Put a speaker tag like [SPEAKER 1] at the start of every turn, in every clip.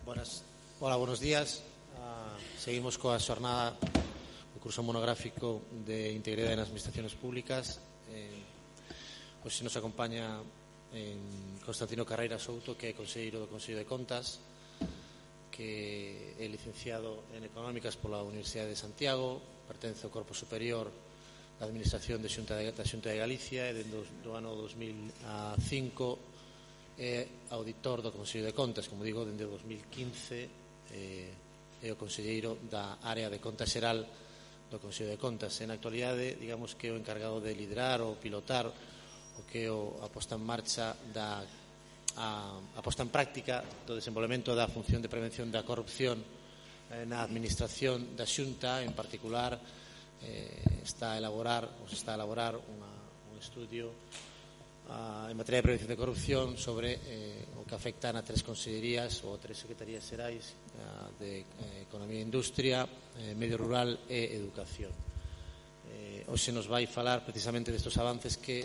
[SPEAKER 1] Hola, buenos días. Seguimos coa xornada do curso monográfico de Integridade nas Administraciones Públicas. Hoxe nos acompaña Constantino Carreira Souto, que é conselleiro do Consello de Contas, que é licenciado en Económicas pola Universidade de Santiago, pertence ao Corpo Superior da Administración da Xunta de Galicia e dende o ano 2005 é auditor do Consello de Contas, como digo, dende 2015 é o conselleiro da área de conta xeral do Consello de Contas. En actualidade, digamos que é o encargado de liderar ou pilotar o que é a posta en marcha a posta en práctica do desenvolvemento da función de prevención da corrupción na administración da Xunta. En particular, está a elaborar un estudio en materia de prevención de corrupción sobre o que afecta a tres consellerías ou tres secretarías xerais de Economía e Industria, Medio Rural e Educación. Hoxe nos vai falar precisamente destes avances que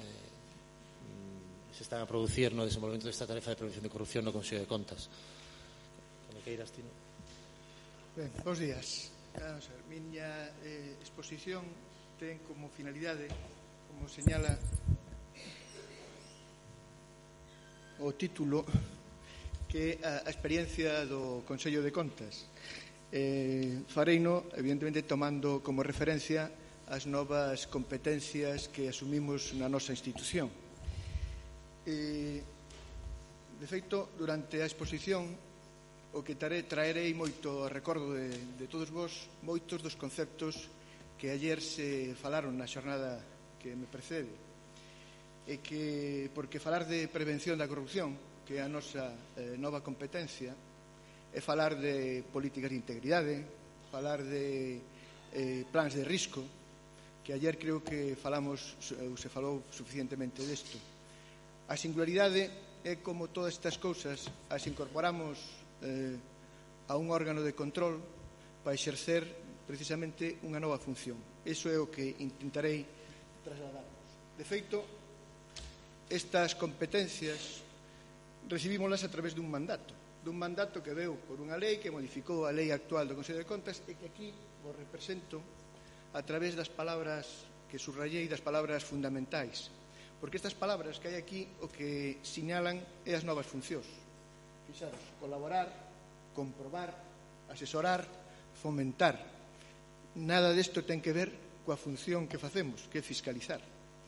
[SPEAKER 1] se están a producir no desenvolvemento desta tarefa de prevención de corrupción no Consello de Contas. Como queiras, Tino.
[SPEAKER 2] Ben, bons días. Miña exposición ten como finalidade, como señala o título, que é a experiencia do Consello de Contas. Fareino, evidentemente, tomando como referencia as novas competencias que asumimos na nosa institución. De feito, durante a exposición, o que traerei moito recordo de todos vos, moitos dos conceptos que ayer se falaron na xornada que me precede. E que, porque falar de prevención da corrupción, que é a nosa nova competencia, é falar de políticas de integridade, falar de plans de risco, que ayer creo que se falou suficientemente desto. A singularidade é como todas estas cousas as incorporamos a un órgano de control para exercer precisamente unha nova función. Iso é o que intentarei trasladarnos. De feito, estas competencias recibímolas a través dun mandato que veu por unha lei que modificou a lei actual do Consello de Contas e que aquí vos represento a través das palabras que subrayei, das palabras fundamentais, porque estas palabras que hai aquí o que sinalan é as novas funcións. Fixaros, colaborar, comprobar, asesorar, fomentar. Nada desto ten que ver coa función que facemos, que é fiscalizar.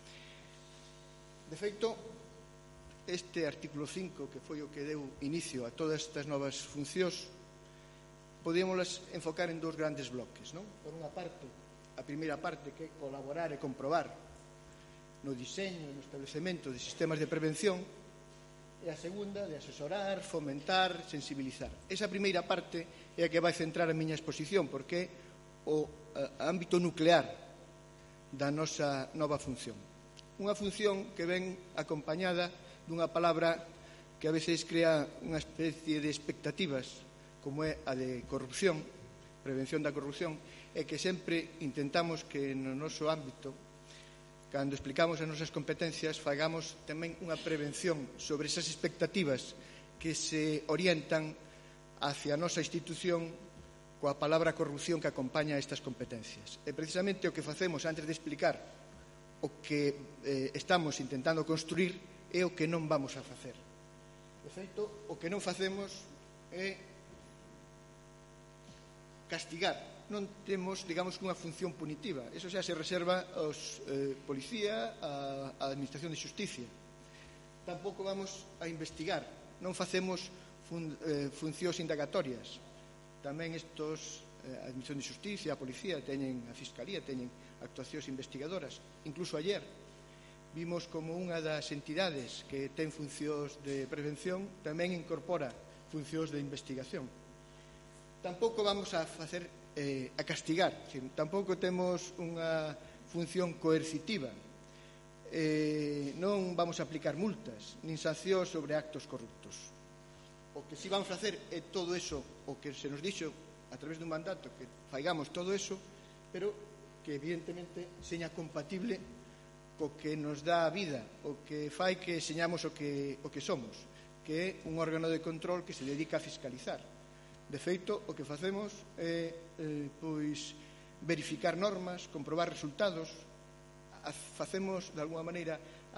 [SPEAKER 2] De feito, este artículo 5, que foi o que deu inicio a todas estas novas funcións, podíamolas enfocar en dous grandes bloques, non? Por unha parte, a primeira parte, que é colaborar e comprobar no diseño e no establecemento de sistemas de prevención, e a segunda, de asesorar, fomentar, sensibilizar. Esa primeira parte é a que vai centrar a miña exposición, porque é o ámbito nuclear da nosa nova función. Unha función que ven acompañada dunha palabra que a veces crea unha especie de expectativas, como é a de corrupción, prevención da corrupción, e que sempre intentamos que no noso ámbito, cando explicamos as nosas competencias, fagamos tamén unha prevención sobre esas expectativas que se orientan hacia a nosa institución coa palabra corrupción que acompaña estas competencias. E precisamente o que facemos antes de explicar o que estamos intentando construir é o que non vamos a facer. De feito, o que non facemos é castigar. Non temos, digamos, unha función punitiva. Eso xa se reserva aos policía, á Administración de Xusticia. Tampouco vamos a investigar. Non facemos funcións indagatorias. Tamén estos, a Administración de Xusticia, a Policía, a Fiscalía, teñen actuacións investigadoras. Incluso ayer vimos como unha das entidades que ten funcións de prevención tamén incorpora funcións de investigación. Tampouco vamos a facer a castigar, tampouco temos unha función coercitiva. Non vamos a aplicar multas nin sancións sobre actos corruptos. O que si vamos a facer é todo eso, o que se nos dixo a través dun mandato, que faigamos todo eso, pero que evidentemente seña compatible co que nos dá a vida, o que fai que señamos o que somos, que é un órgano de control que se dedica a fiscalizar. De feito, o que facemos é pois verificar normas, comprobar resultados, facemos, de alguma maneira,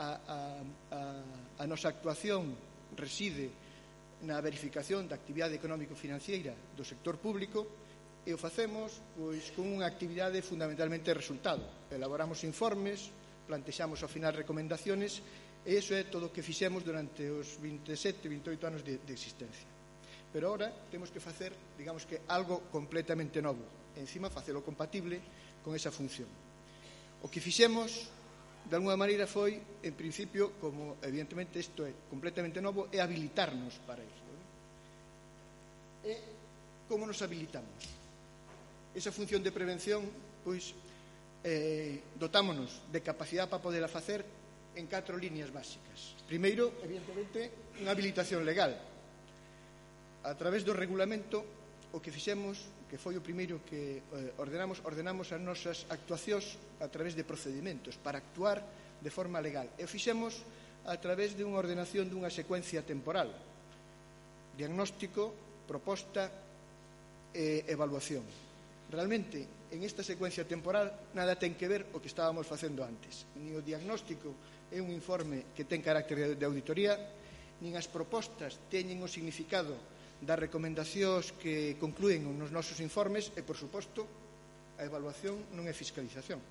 [SPEAKER 2] a nosa actuación reside na verificación da actividade económico-financiera do sector público e o facemos pois con unha actividade fundamentalmente de resultado. Elaboramos informes, plantexamos ao final recomendaciones e iso é todo o que fixemos durante os 27, 28 anos de existencia. Pero ahora temos que facer, digamos que, algo completamente novo. E, encima, facelo compatible con esa función. O que fixemos, de alguma maneira, foi, en principio, como evidentemente isto é completamente novo, é habilitarnos para isto. E como nos habilitamos? Esa función de prevención, pois, dotámonos de capacidade para poderla facer en 4 líneas básicas. Primeiro, evidentemente, unha habilitación legal. A través do regulamento, o que fixemos, que foi o primeiro que ordenamos as nosas actuacións a través de procedimentos para actuar de forma legal. E o fixemos a través de unha ordenación dunha secuencia temporal: diagnóstico, proposta e evaluación. Realmente, en esta secuencia temporal nada ten que ver o que estábamos facendo antes. Nin o diagnóstico é un informe que ten carácter de auditoría, nin as propostas teñen o significado das recomendacións que conclúen nos nosos informes e, por suposto, a evaluación non é fiscalización.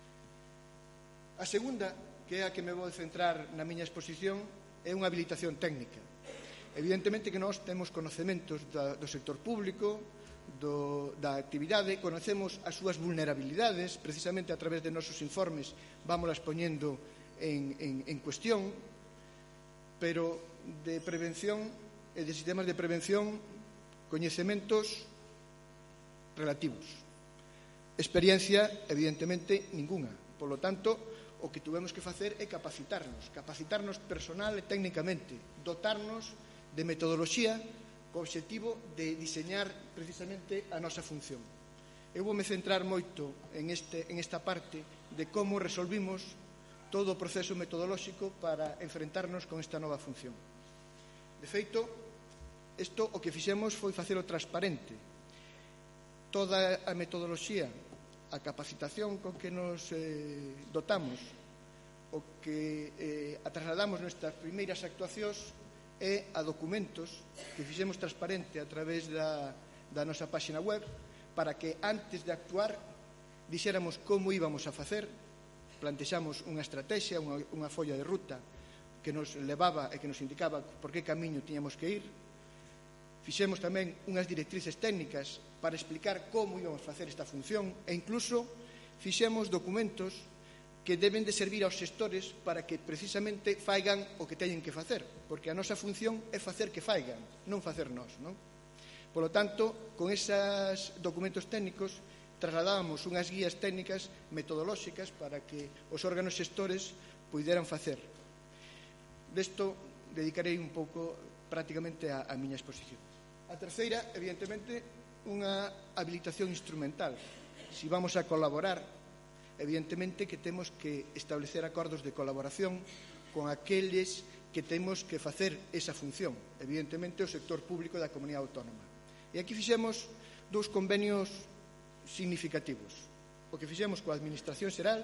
[SPEAKER 2] A segunda, que é a que me vou centrar na miña exposición, é unha habilitación técnica. Evidentemente que nós temos conocementos do sector público, da actividade, conocemos as súas vulnerabilidades, precisamente a través de nosos informes vámolas poñendo en cuestión, pero de prevención e de sistemas de prevención, coñecementos relativos. Experiencia, evidentemente, ninguna. Por lo tanto, o que tuvemos que facer é capacitarnos personal e técnicamente, dotarnos de metodoloxía co obxectivo de diseñar precisamente a nosa función. Eu vou me centrar moito en esta parte de como resolvimos todo o proceso metodolóxico para enfrentarnos con esta nova función. De feito, isto o que fixemos foi facelo transparente. Toda a metodoloxía, a capacitación con que nos dotamos, o que trasladamos nestas primeiras actuacións é a documentos que fixemos transparente a través da nosa páxina web para que antes de actuar dixéramos como íbamos a facer, plantexamos unha estrategia, unha folla de ruta que nos levaba e que nos indicaba por que camiño tiñamos que ir. Fixemos tamén unhas directrices técnicas para explicar como íbamos a facer esta función e incluso fixemos documentos que deben de servir aos xestores para que precisamente faigan o que teñen que facer, porque a nosa función é facer que faigan, non facer nós, non? Por lo tanto, con esos documentos técnicos trasladábamos unhas guías técnicas metodolóxicas para que os órganos xestores puideran facer. Desto dedicarei un pouco prácticamente a miña exposición. A terceira, evidentemente, unha habilitación instrumental. Si vamos a colaborar, evidentemente que temos que establecer acordos de colaboración con aqueles que temos que facer esa función, evidentemente o sector público da comunidade autónoma. E aquí fixemos 2 convenios significativos. O que fixemos coa Administración Xeral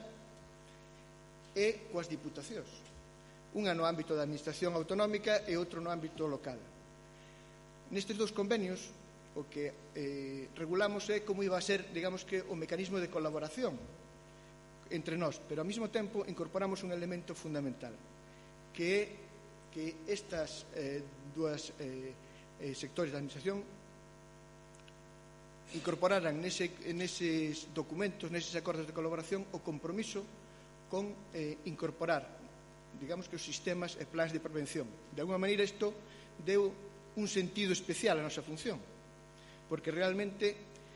[SPEAKER 2] e coas Diputacións. Unha no ámbito da Administración Autonómica e outro no ámbito local. Nestes 2 convenios, o que regulamos é como iba a ser, digamos que, o mecanismo de colaboración entre nós, pero ao mesmo tempo incorporamos un elemento fundamental, que é que estas dúas sectores da Administración incorporaran neses documentos, neses acordos de colaboración, o compromiso con incorporar, digamos que, os sistemas e plans de prevención. De alguma maneira, isto deu un sentido especial á nosa función, porque realmente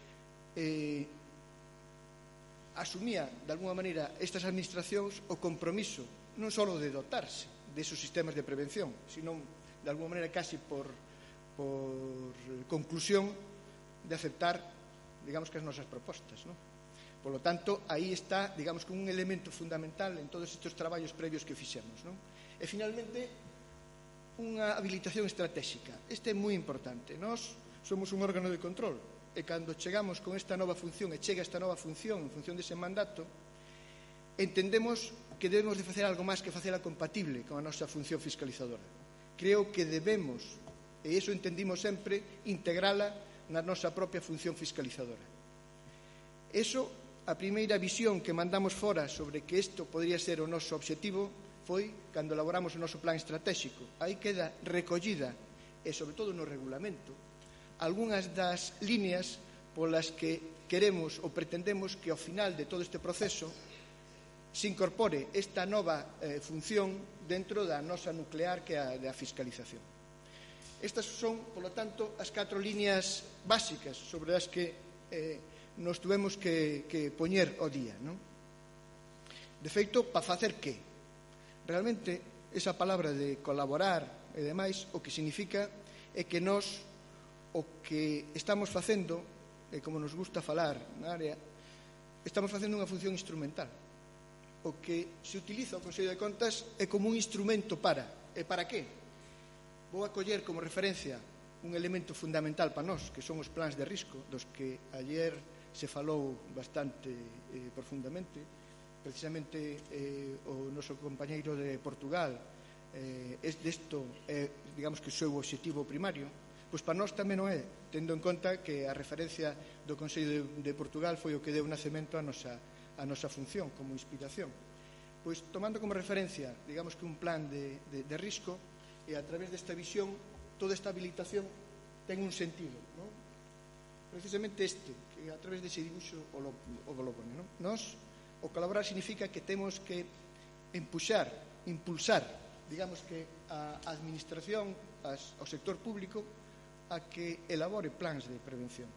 [SPEAKER 2] asumía, de alguma maneira, estas administracións o compromiso non só de dotarse desos sistemas de prevención, sino, de alguma maneira, casi por conclusión de aceptar, digamos, que as nosas propostas, non? Por lo tanto, aí está, digamos, que un elemento fundamental en todos estes traballos previos que fixemos, non? E, finalmente, unha habilitación estratégica. Este é moi importante. Nós somos un órgano de control e cando chegamos con esta nova función e chega esta nova función en función dese mandato, entendemos que debemos de facer algo máis que facela compatible con a nosa función fiscalizadora. Creo que debemos, e iso entendimos sempre, integrala na nosa propia función fiscalizadora. Eso, a primeira visión que mandamos fora sobre que isto podría ser o noso obxectivo foi cando elaboramos o noso plan estratégico. Aí queda recollida, e sobre todo no regulamento, algunhas das líneas polas que queremos ou pretendemos que ao final de todo este proceso se incorpore esta nova función dentro da nosa nuclear que é a fiscalización. Estas son, polo tanto, as 4 líneas básicas sobre as que nos tuvemos que poñer ao día, non? De feito, para facer que? Realmente, esa palabra de colaborar e demais, o que significa é que nós o que estamos facendo, e como nos gusta falar na área, estamos facendo unha función instrumental. O que se utiliza o Consello de Contas é como un instrumento para. E para que? Vou acoller como referencia un elemento fundamental para nós, que son os plans de risco, dos que ayer se falou bastante profundamente. Precisamente o noso compañeiro de Portugal desto é, digamos que o seu obxectivo primario. Pois para nós tamén non é, tendo en conta que a referencia do Consello de Portugal foi o que deu nacemento a nosa función como inspiración. Pois tomando como referencia, digamos que un plan de risco, e a través desta visión, toda esta habilitación ten un sentido, non? Precisamente este, que a través dese dibuixo o lo pone, non? Nos, o colaborar significa que temos que impulsar, digamos que a administración, ao sector público, a que elabore plans de prevención.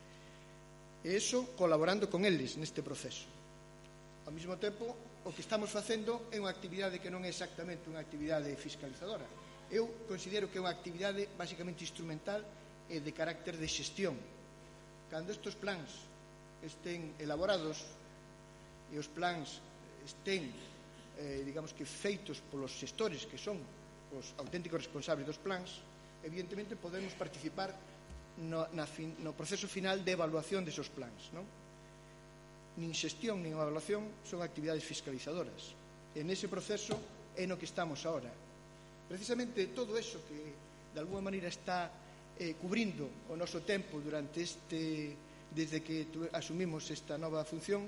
[SPEAKER 2] E iso colaborando con eles neste proceso. Ao mesmo tempo, o que estamos facendo é unha actividade que non é exactamente unha actividade fiscalizadora. Eu considero que é unha actividade basicamente instrumental e de carácter de xestión. Cando estes plans estén elaborados e os plans estén, digamos que feitos polos xestores que son os auténticos responsables dos plans, evidentemente podemos participar no proceso final de evaluación desos plans, non? Nin xestión nin evaluación son actividades fiscalizadoras. En ese proceso é no que estamos ahora. Precisamente todo eso que de alguma maneira está cubrindo o noso tempo durante desde que asumimos esta nova función,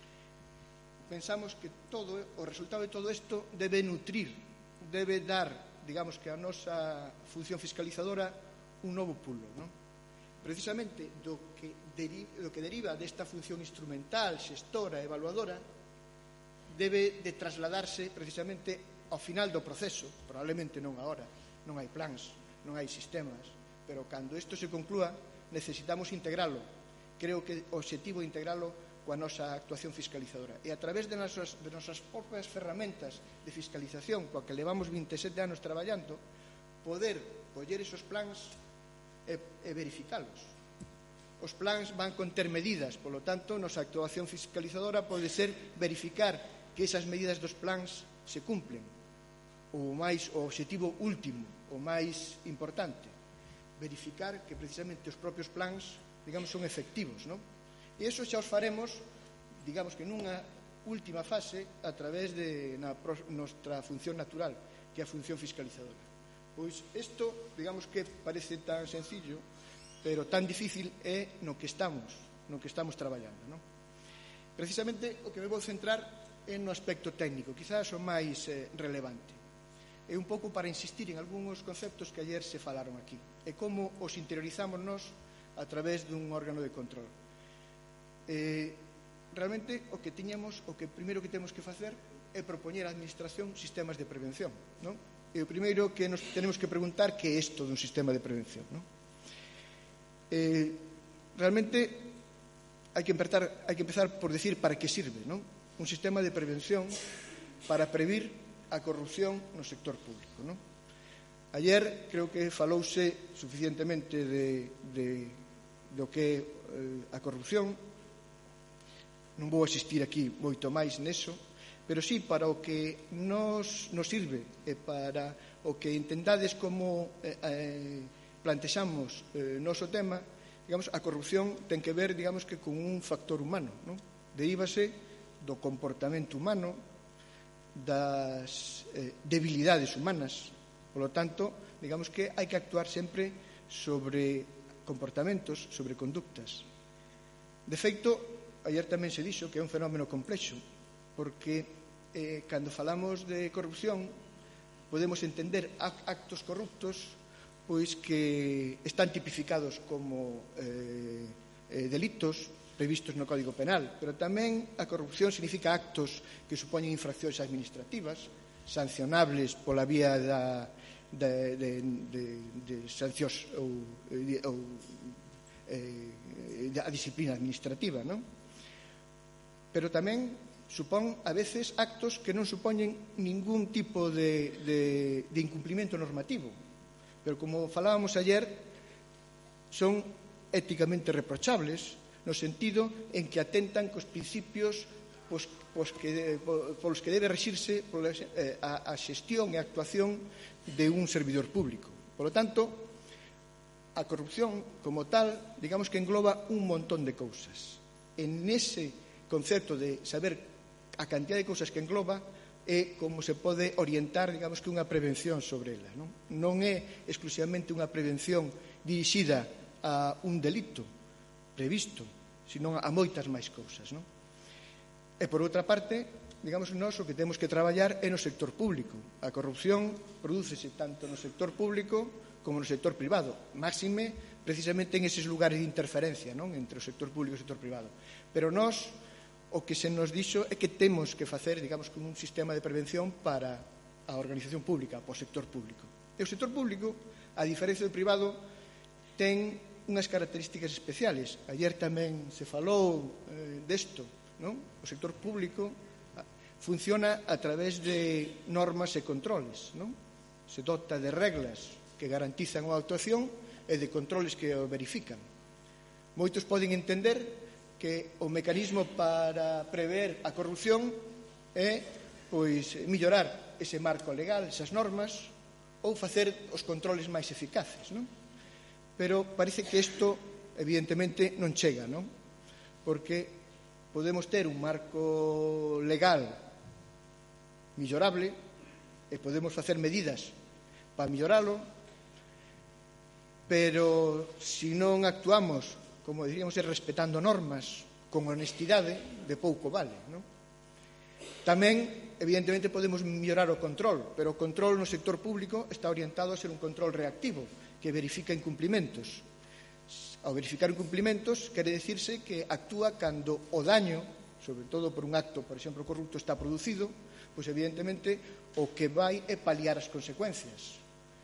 [SPEAKER 2] pensamos que o resultado de todo isto debe nutrir, debe dar, digamos que a nosa función fiscalizadora un novo pulo, non? Precisamente do que deriva desta función instrumental, xestora, evaluadora, debe de trasladarse precisamente ao final do proceso, probablemente non agora, non hai plans, non hai sistemas, pero cando isto se conclúa necesitamos integralo. Creo que o obxectivo é integralo coa nosa actuación fiscalizadora. E a través de nosas propias ferramentas de fiscalización, coa que levamos 27 anos traballando, poder coller esos plans e verificalos. Os plans van conter medidas, polo tanto, nosa actuación fiscalizadora pode ser verificar que esas medidas dos plans se cumplen. O obxectivo último, o máis importante, verificar que precisamente os propios plans, digamos, son efectivos, non? E iso xa os faremos, digamos que nunha última fase, a través de nosa función natural, que é a función fiscalizadora. Pois isto, digamos que parece tan sencillo, pero tan difícil é no que estamos traballando, non? Precisamente o que me vou centrar é no aspecto técnico, quizás o máis relevante. É un pouco para insistir en algúns conceptos que ayer se falaron aquí, e como os interiorizamos nós a través dun órgano de control. Realmente o que primeiro que temos que facer é propoñer á administración sistemas de prevención, non? E o primeiro que nos tenemos que preguntar que é isto dun sistema de prevención, non? Realmente hai que empezar por decir para que sirve, non? Un sistema de prevención para previr a corrupción no sector público, non? Ayer creo que falouse suficientemente do que é a corrupción. Non vou asistir aquí moito máis neso, pero sí para o que nos sirve e para o que entendades como plantexamos noso tema, digamos, a corrupción ten que ver, digamos, que con un factor humano, non? Deríbase do comportamento humano, das debilidades humanas. Por lo tanto, digamos que hai que actuar sempre sobre comportamentos, sobre conductas. De feito, ayer tamén se dixo que é un fenómeno complexo, porque cando falamos de corrupción podemos entender actos corruptos pois que están tipificados como delitos previstos no Código Penal, pero tamén a corrupción significa actos que supoñen infraccións administrativas sancionables pola vía de sancións ou a disciplina administrativa, non? Pero tamén supón a veces actos que non supoñen ningún tipo de incumplimento normativo, pero como falábamos ayer son éticamente reprochables no sentido en que atentan cos principios polos que debe rexirse a xestión e a actuación de un servidor público. Por lo tanto, a corrupción como tal, digamos que engloba un montón de cousas. En ese concepto de saber a cantidad de cousas que engloba é como se pode orientar, digamos, que unha prevención sobre ela, non? Non é exclusivamente unha prevención dirixida a un delito previsto, senón a moitas máis cousas, non? E por outra parte, digamos, nós o que temos que traballar é no sector público. A corrupción prodúcese tanto no sector público como no sector privado, máxime precisamente en eses lugares de interferencia, non? Entre o sector público e o sector privado. Pero nós o que se nos dixo é que temos que facer, digamos, como un sistema de prevención para a organización pública, para o sector público. E o sector público, a diferencia do privado, ten unhas características especiales. Ayer tamén se falou desto, non? O sector público funciona a través de normas e controles, non? Se dota de reglas que garantizan a actuación e de controles que o verifican. Moitos poden entender que o mecanismo para prever a corrupción é pois mellorar ese marco legal, esas normas, ou facer os controles máis eficaces, non? Pero parece que isto evidentemente non chega, non? Porque podemos ter un marco legal mellorable e podemos facer medidas para melloralo, pero se non actuamos, como diríamos, respetando normas, con honestidade, de pouco vale, non? Tamén, evidentemente, podemos mellorar o control, pero o control no sector público está orientado a ser un control reactivo, que verifica incumplimentos. Ao verificar incumplimentos, quere dicirse que actúa cando o daño, sobre todo por un acto, por exemplo, corrupto, está producido, pois, evidentemente, o que vai é paliar as consecuencias.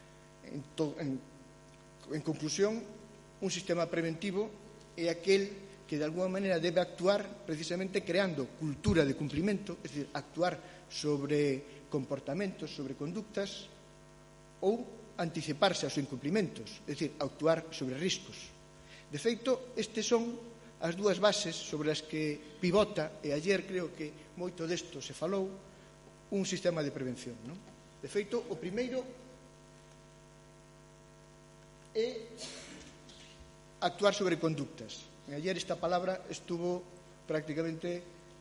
[SPEAKER 2] En conclusión, un sistema preventivo é aquel que de alguma maneira debe actuar precisamente creando cultura de cumplimento, é dicir, actuar sobre comportamentos, sobre conductas, ou anticiparse aos incumplimentos, é dicir, actuar sobre riscos. De feito, estes son as dúas bases sobre as que pivota, e ayer creo que moito desto se falou, un sistema de prevención, non? De feito, o primeiro é actuar sobre conductas. Ayer esta palabra estuvo prácticamente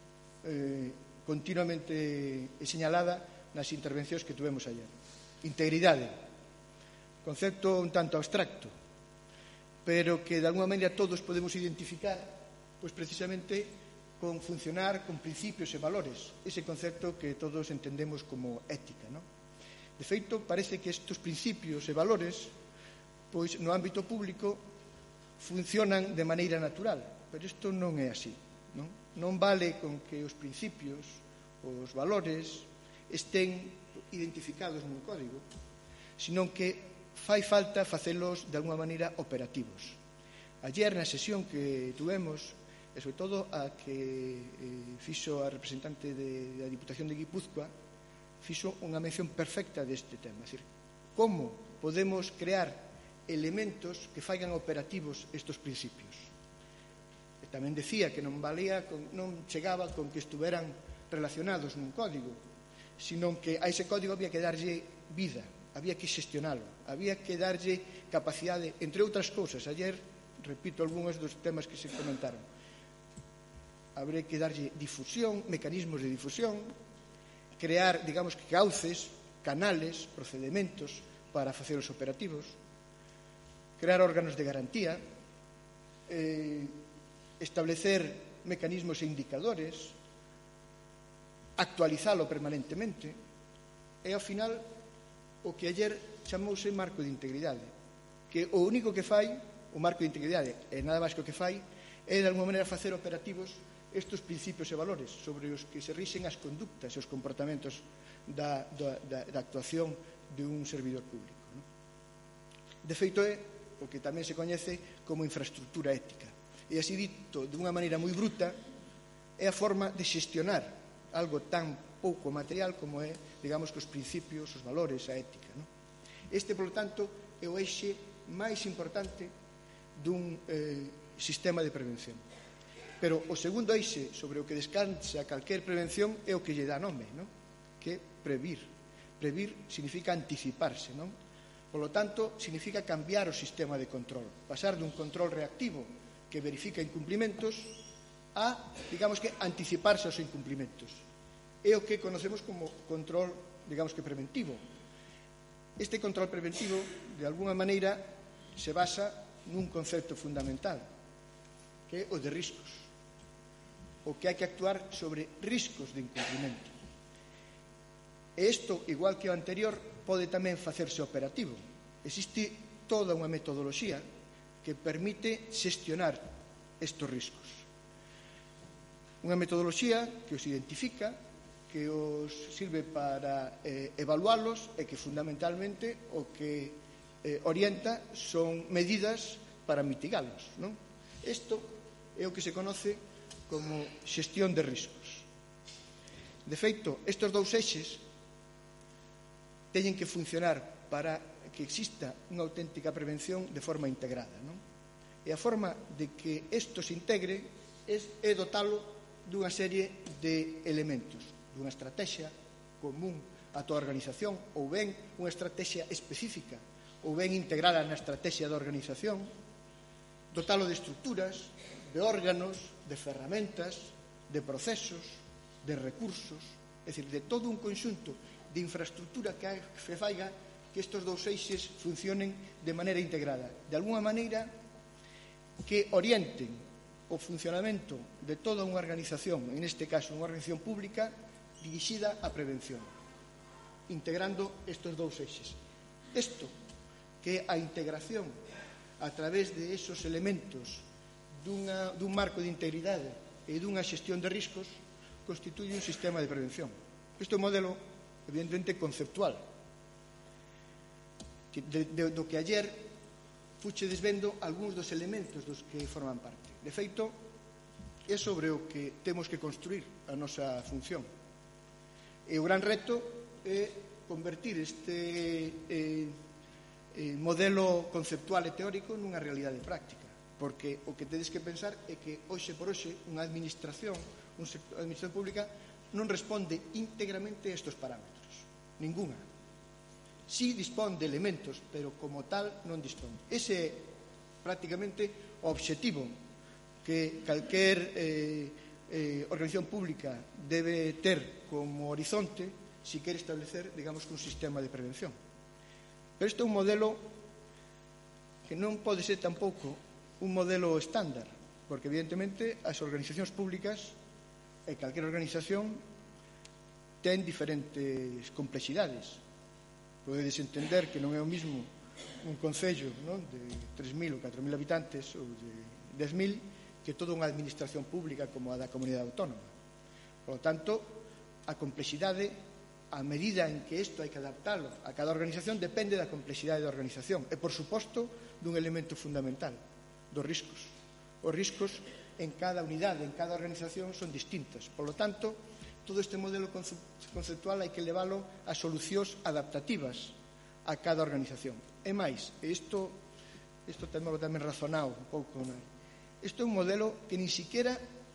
[SPEAKER 2] continuamente señalada nas intervencións que tuvemos ayer. Integridade, concepto un tanto abstracto, pero que de alguma maneira todos podemos identificar, pois precisamente con funcionar con principios e valores, ese concepto que todos entendemos como ética, non? De feito, parece que estes principios e valores, pois no ámbito público funcionan de maneira natural, pero isto non é así, non? Non vale con que os principios, os valores estén identificados nun código, senón que fai falta facelos de alguma maneira operativos. Ayer na sesión que tuvemos, e sobre todo a que fixo a representante da Diputación de Guipúzcoa, fixo unha mención perfecta deste tema, é dicir, como podemos crear elementos que faigan operativos estes principios. E tamén decía que non valía, non chegaba con que estuveran relacionados nun código, sino que a ese código había que darlle vida, había que xestionalo, había que darlle capacidade, entre outras cousas. Ayer, repito algúns dos temas que se comentaron, habría que darlle difusión, mecanismos de difusión, crear, digamos, cauces, canales, procedementos para facer os operativos, crear órganos de garantía, establecer mecanismos e indicadores, actualizalo permanentemente, e ao final o que ayer chamouse marco de integridade, que o único que fai o marco de integridade, e nada máis que o que fai, é de alguma maneira facer operativos estes principios e valores sobre os que se rixen as conductas e os comportamentos da actuación de un servidor público. De feito, é o que tamén se coñece como infraestructura ética. E así dito, de unha maneira moi bruta, é a forma de xestionar algo tan pouco material como é, digamos, que os principios, os valores, a ética. Este, polo tanto, é o eixe máis importante dun sistema de prevención. Pero o segundo eixe sobre o que descansa calquer prevención é o que lle dá nome, que é previr. Previr significa anticiparse, non? Polo tanto, significa cambiar o sistema de control, pasar dun control reactivo que verifica incumplimentos a, digamos que, anticiparse aos incumplimentos. É o que conocemos como control, digamos que, preventivo. Este control preventivo, de alguna maneira, se basa nun concepto fundamental, que é o de riscos, o que hai que actuar sobre riscos de incumprimento. E isto, igual que o anterior, pode tamén facerse operativo. Existe toda unha metodoloxía que permite xestionar estes riscos. Unha metodoloxía que os identifica, que os sirve para evalualos e que fundamentalmente o que orienta son medidas para mitigalos. Isto é o que se conoce como xestión de riscos. De feito, estes dous eixes teñen que funcionar para que exista unha auténtica prevención de forma integrada. E a forma de que isto se integre é dotalo dunha serie de elementos, dunha estrategia común a toda a organización, ou ben unha estrategia específica, ou ben integrada na estrategia da organización, dotalo de estruturas, de órganos, de ferramentas, de procesos, de recursos, é dicir, de todo un conxunto de infraestructura que faiga que estes dous eixes funcionen de maneira integrada, de alguna maneira que orienten o funcionamento de toda unha organización, en este caso unha organización pública, dirixida á prevención, integrando estes dous eixes. Isto, que é a integración a través de esos elementos dun marco de integridade e dunha xestión de riscos, constituye un sistema de prevención. Este é un modelo evidentemente conceptual, do que ayer fuche desvendo algúns dos elementos dos que forman parte. De feito, é sobre o que temos que construir a nosa función. E o gran reto é convertir este modelo conceptual e teórico nunha realidade práctica, porque o que tedes que pensar é que hoxe por hoxe unha administración pública non responde íntegramente a estes parámetros, ninguna. Si dispón de elementos, pero como tal non dispón. Ese é prácticamente o obxectivo que calquer organización pública debe ter como horizonte si quere establecer, digamos, un sistema de prevención. Pero isto é un modelo que non pode ser tampouco un modelo estándar, porque evidentemente as organizacións públicas e calquer organización ten diferentes complexidades. Podedes entender que non é o mismo un concello de 3.000 ou 4.000 habitantes ou de 10.000 que toda unha administración pública como a da comunidade autónoma. Por lo tanto, a complexidade, a medida en que isto hai que adaptalo a cada organización, depende da complexidade da organización e, por suposto, dun elemento fundamental, dos riscos. Os riscos en cada unidade, en cada organización, son distintos. Por lo tanto, todo este modelo conceptual hai que leválo a solucións adaptativas a cada organización. E máis, isto tamén razonado un pouco, isto é un modelo que nin siquiera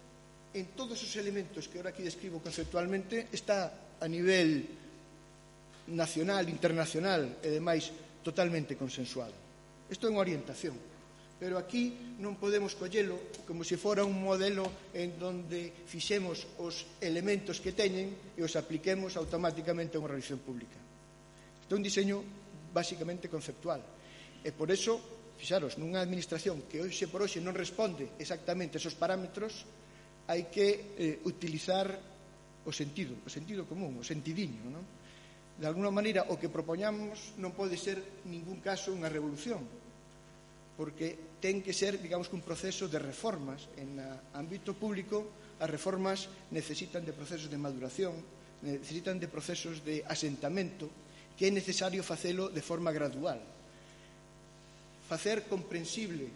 [SPEAKER 2] en todos os elementos que ahora aquí describo conceptualmente, está a nivel nacional, internacional e demais totalmente consensuado. Isto é unha orientación, pero aquí non podemos collelo como se fora un modelo en donde fixemos os elementos que teñen e os apliquemos automáticamente a unha organización pública. Isto é un diseño basicamente conceptual e por eso, fixaros, nunha administración que hoxe por hoxe non responde exactamente esos parámetros, hai que utilizar o sentido común, o sentidiño, non? De alguna maneira, o que propoñamos non pode ser en ningún caso unha revolución, porque ten que ser, digamos, un proceso de reformas. En o ámbito público, as reformas necesitan de procesos de maduración, necesitan de procesos de asentamento, que é necesario facelo de forma gradual. Facer comprensible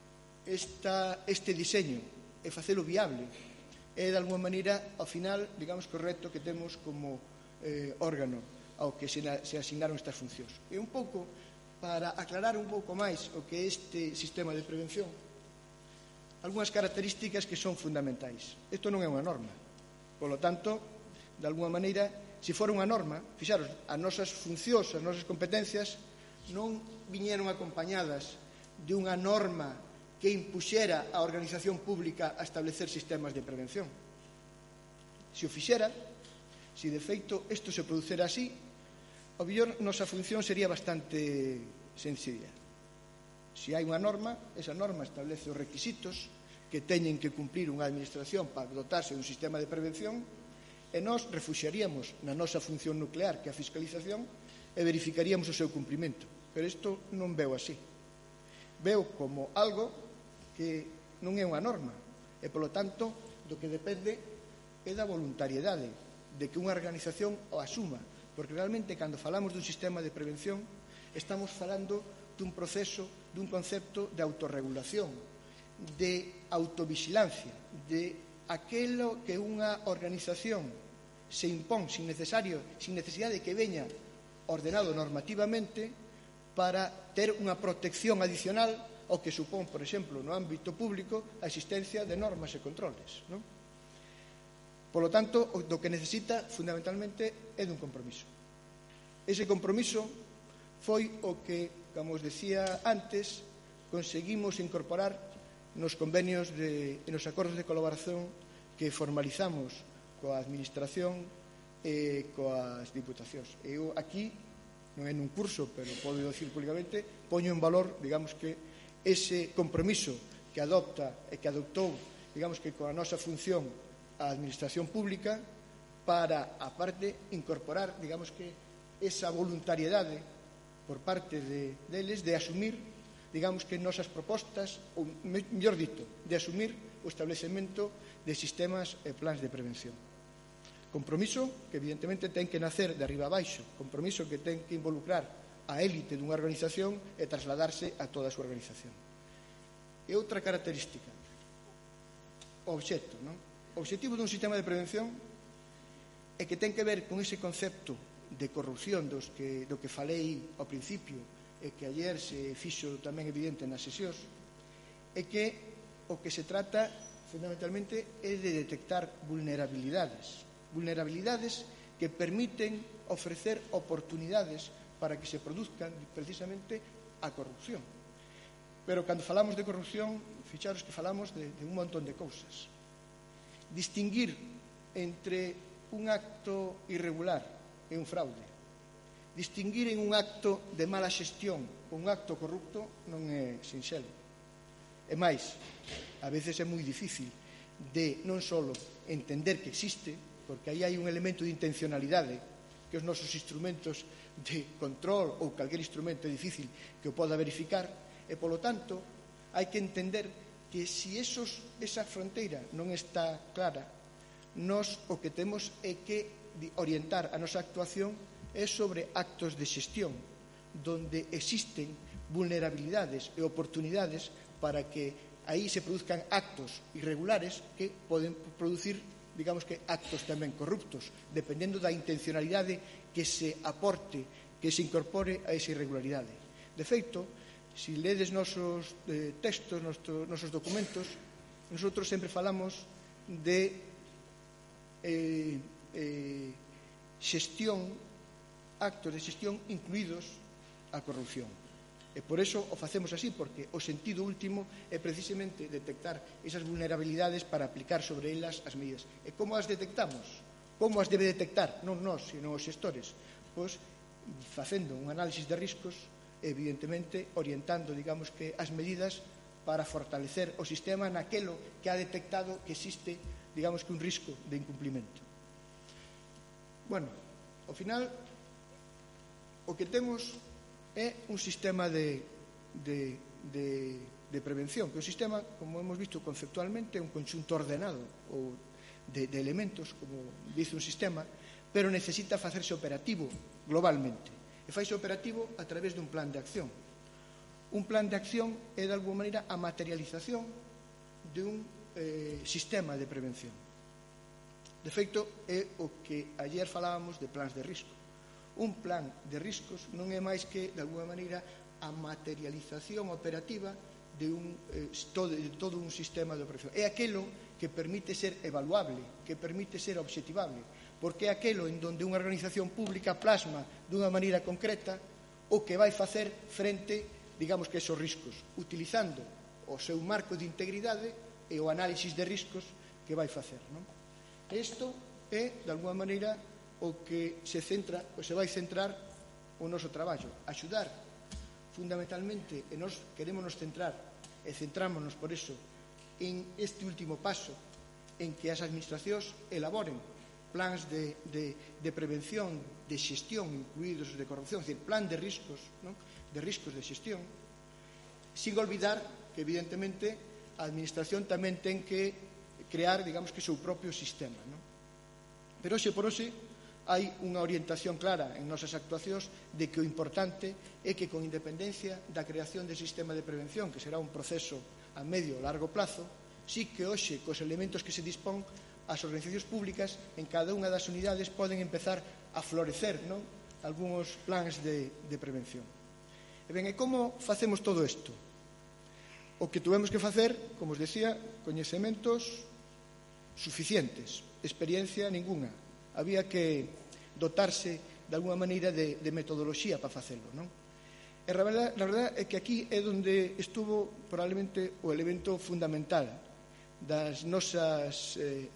[SPEAKER 2] este diseño e facelo viable é, de alguma maneira, ao final, digamos, que o reto que temos como órgano ao que se asignaron estas funcións. E un pouco, para aclarar un pouco máis o que é este sistema de prevención, algunhas características que son fundamentais. Isto non é unha norma. Por lo tanto, de alguna maneira, se for unha norma, fixaros, as nosas funcións, as nosas competencias non viñeron acompañadas de unha norma que impuxera a organización pública a establecer sistemas de prevención. Se o fixera, se de feito isto se producera así, o mellor nosa función sería bastante sencilla. Se hai unha norma, esa norma establece os requisitos que teñen que cumplir unha administración para dotarse dun sistema de prevención e nós refuxiaríamos na nosa función nuclear, que é a fiscalización, e verificaríamos o seu cumprimento. Pero isto non veo así. Veo como algo que non é unha norma e, polo tanto, do que depende é da voluntariedade de que unha organización o asuma, porque realmente cando falamos dun sistema de prevención estamos falando dun proceso, dun concepto de autorregulación, de autovigilancia, de aquelo que unha organización se impón sin necesidade de que veña ordenado normativamente para ter unha protección adicional o que supón, por exemplo, no ámbito público, a existencia de normas e controles, non? Por lo tanto, do que necesita, fundamentalmente, é dun compromiso. Ese compromiso foi o que, como os decía antes, conseguimos incorporar nos convenios e nos acordos de colaboración que formalizamos coa Administración e coas Diputacións. Eu aquí, non é nun curso, pero podo dicir públicamente, poño en valor, digamos que, ese compromiso que adopta e que adoptou, digamos que coa nosa función a Administración Pública para, a parte, incorporar, digamos que, esa voluntariedade por parte deles de asumir, digamos que, nosas propostas, ou, mellor dito, de asumir o establecemento de sistemas e plans de prevención. Compromiso que, evidentemente, ten que nacer de arriba a baixo, compromiso que ten que involucrar a élite dunha organización e trasladarse a toda a súa organización. E outra característica, o obxecto, non? O obxectivo dun sistema de prevención é que ten que ver con ese concepto de corrupción do que falei ao principio e que ayer se fixo tamén evidente nas sesións, é que o que se trata fundamentalmente é de detectar vulnerabilidades que permiten ofrecer oportunidades para que se produzcan precisamente a corrupción. Pero cando falamos de corrupción, ficharos que falamos de un montón de cousas. Distinguir entre un acto irregular e un fraude, distinguir en un acto de mala xestión ou un acto corrupto non é sinxelo. E máis, a veces é moi difícil de non só entender que existe, porque aí hai un elemento de intencionalidade que os nosos instrumentos de control ou calquer instrumento é difícil que o poda verificar e, polo tanto, hai que entender que se esa fronteira non está clara, nós o que temos é que orientar a nosa actuación é sobre actos de xestión donde existen vulnerabilidades e oportunidades para que aí se produzcan actos irregulares que poden producir, digamos que, actos tamén corruptos, dependendo da intencionalidade que se aporte, que se incorpore a esa irregularidade. De feito, se ledes nosos textos, nosos documentos, nosotros sempre falamos de xestión, actos de xestión incluídos a corrupción. E por eso o facemos así, porque o sentido último é precisamente detectar esas vulnerabilidades para aplicar sobre elas as medidas. E como as detectamos? Como as debe detectar? Non nós, sino os xestores. Pois facendo un análisis de riscos, evidentemente orientando, digamos, que as medidas para fortalecer o sistema naquelo que ha detectado que existe, digamos, que un risco de incumplimento. Bueno, ao final, o que temos é un sistema de prevención, que o sistema, como hemos visto conceptualmente, é un conxunto ordenado ou de elementos, como dice un sistema, pero necesita facerse operativo globalmente. E faise operativo a través dun plan de acción. Un plan de acción é, de alguma maneira, a materialización de un sistema de prevención. De feito, é o que ayer falábamos de plans de risco. Un plan de riscos non é máis que, de alguma maneira, a materialización operativa de todo un sistema de operación. É aquelo que permite ser evaluable, que permite ser obxectivable, porque é aquelo en donde unha organización pública plasma dunha maneira concreta o que vai facer frente, digamos, que esos riscos, utilizando o seu marco de integridade e o análisis de riscos que vai facer, non? Isto é, de alguma maneira, o que se vai centrar o noso traballo, axudar fundamentalmente, e nos queremos nos centrar e centrámonos por eso en este último paso en que as administracións elaboren plans de prevención, de xestión, incluídos de corrupción, é dicir, plan de riscos, non? De riscos de xestión, sin olvidar que, evidentemente, a administración tamén ten que crear, digamos, que o seu propio sistema, non? Pero hoxe por hoxe hai unha orientación clara en nosas actuacións de que o importante é que, con independencia da creación de sistema de prevención, que será un proceso a medio e largo plazo, sí que hoxe, cos elementos que se dispón, as organizacións públicas en cada unha das unidades poden empezar a florecer, non? Algúns plans de prevención. E ben, e como facemos todo isto? O que tuvemos que facer, como os decía, coñecementos suficientes, experiencia ninguna. Había que dotarse de alguna maneira de metodoloxía para facelo, non? E a verdade é que aquí é onde estuvo probablemente o elemento fundamental das nosas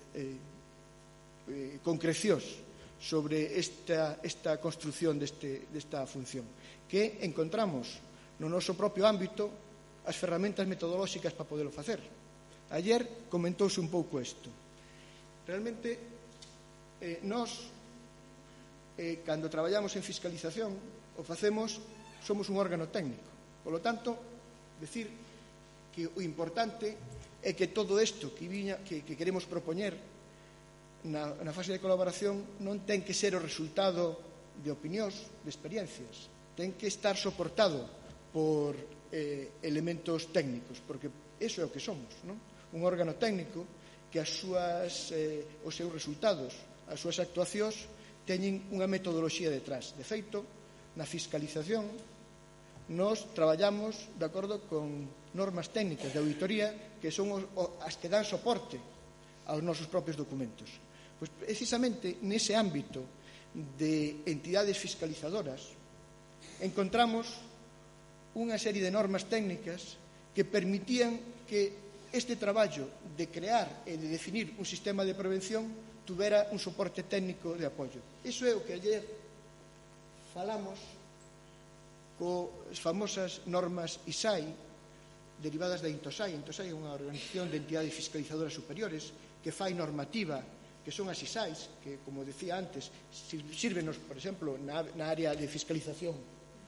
[SPEAKER 2] concrecións sobre esta construción desta función, que encontramos no noso propio ámbito as ferramentas metodolóxicas para poderlo facer. Ayer comentouse un pouco isto. Realmente, nós, cando traballamos en fiscalización, o facemos, somos un órgano técnico. Por lo tanto, decir que o importante é que todo isto que queremos propoñer na fase de colaboración non ten que ser o resultado de opinións, de experiencias. Ten que estar soportado por elementos técnicos, porque iso é o que somos, non? Un órgano técnico que os seus resultados, as súas actuacións, teñen unha metodoloxía detrás. De feito, na fiscalización, nos traballamos de acordo con normas técnicas de auditoría que son as que dan soporte aos nosos propios documentos. Pois precisamente nese ámbito de entidades fiscalizadoras encontramos unha serie de normas técnicas que permitían que este traballo de crear e de definir un sistema de prevención tuvera un soporte técnico de apoio. Iso é o que ayer falamos coas famosas normas ISAI derivadas da Intosai. A Intosai é unha organización de entidades fiscalizadoras superiores que fai normativa, que son as ISAIs, que, como decía antes, sírvenos, por exemplo, na área de fiscalización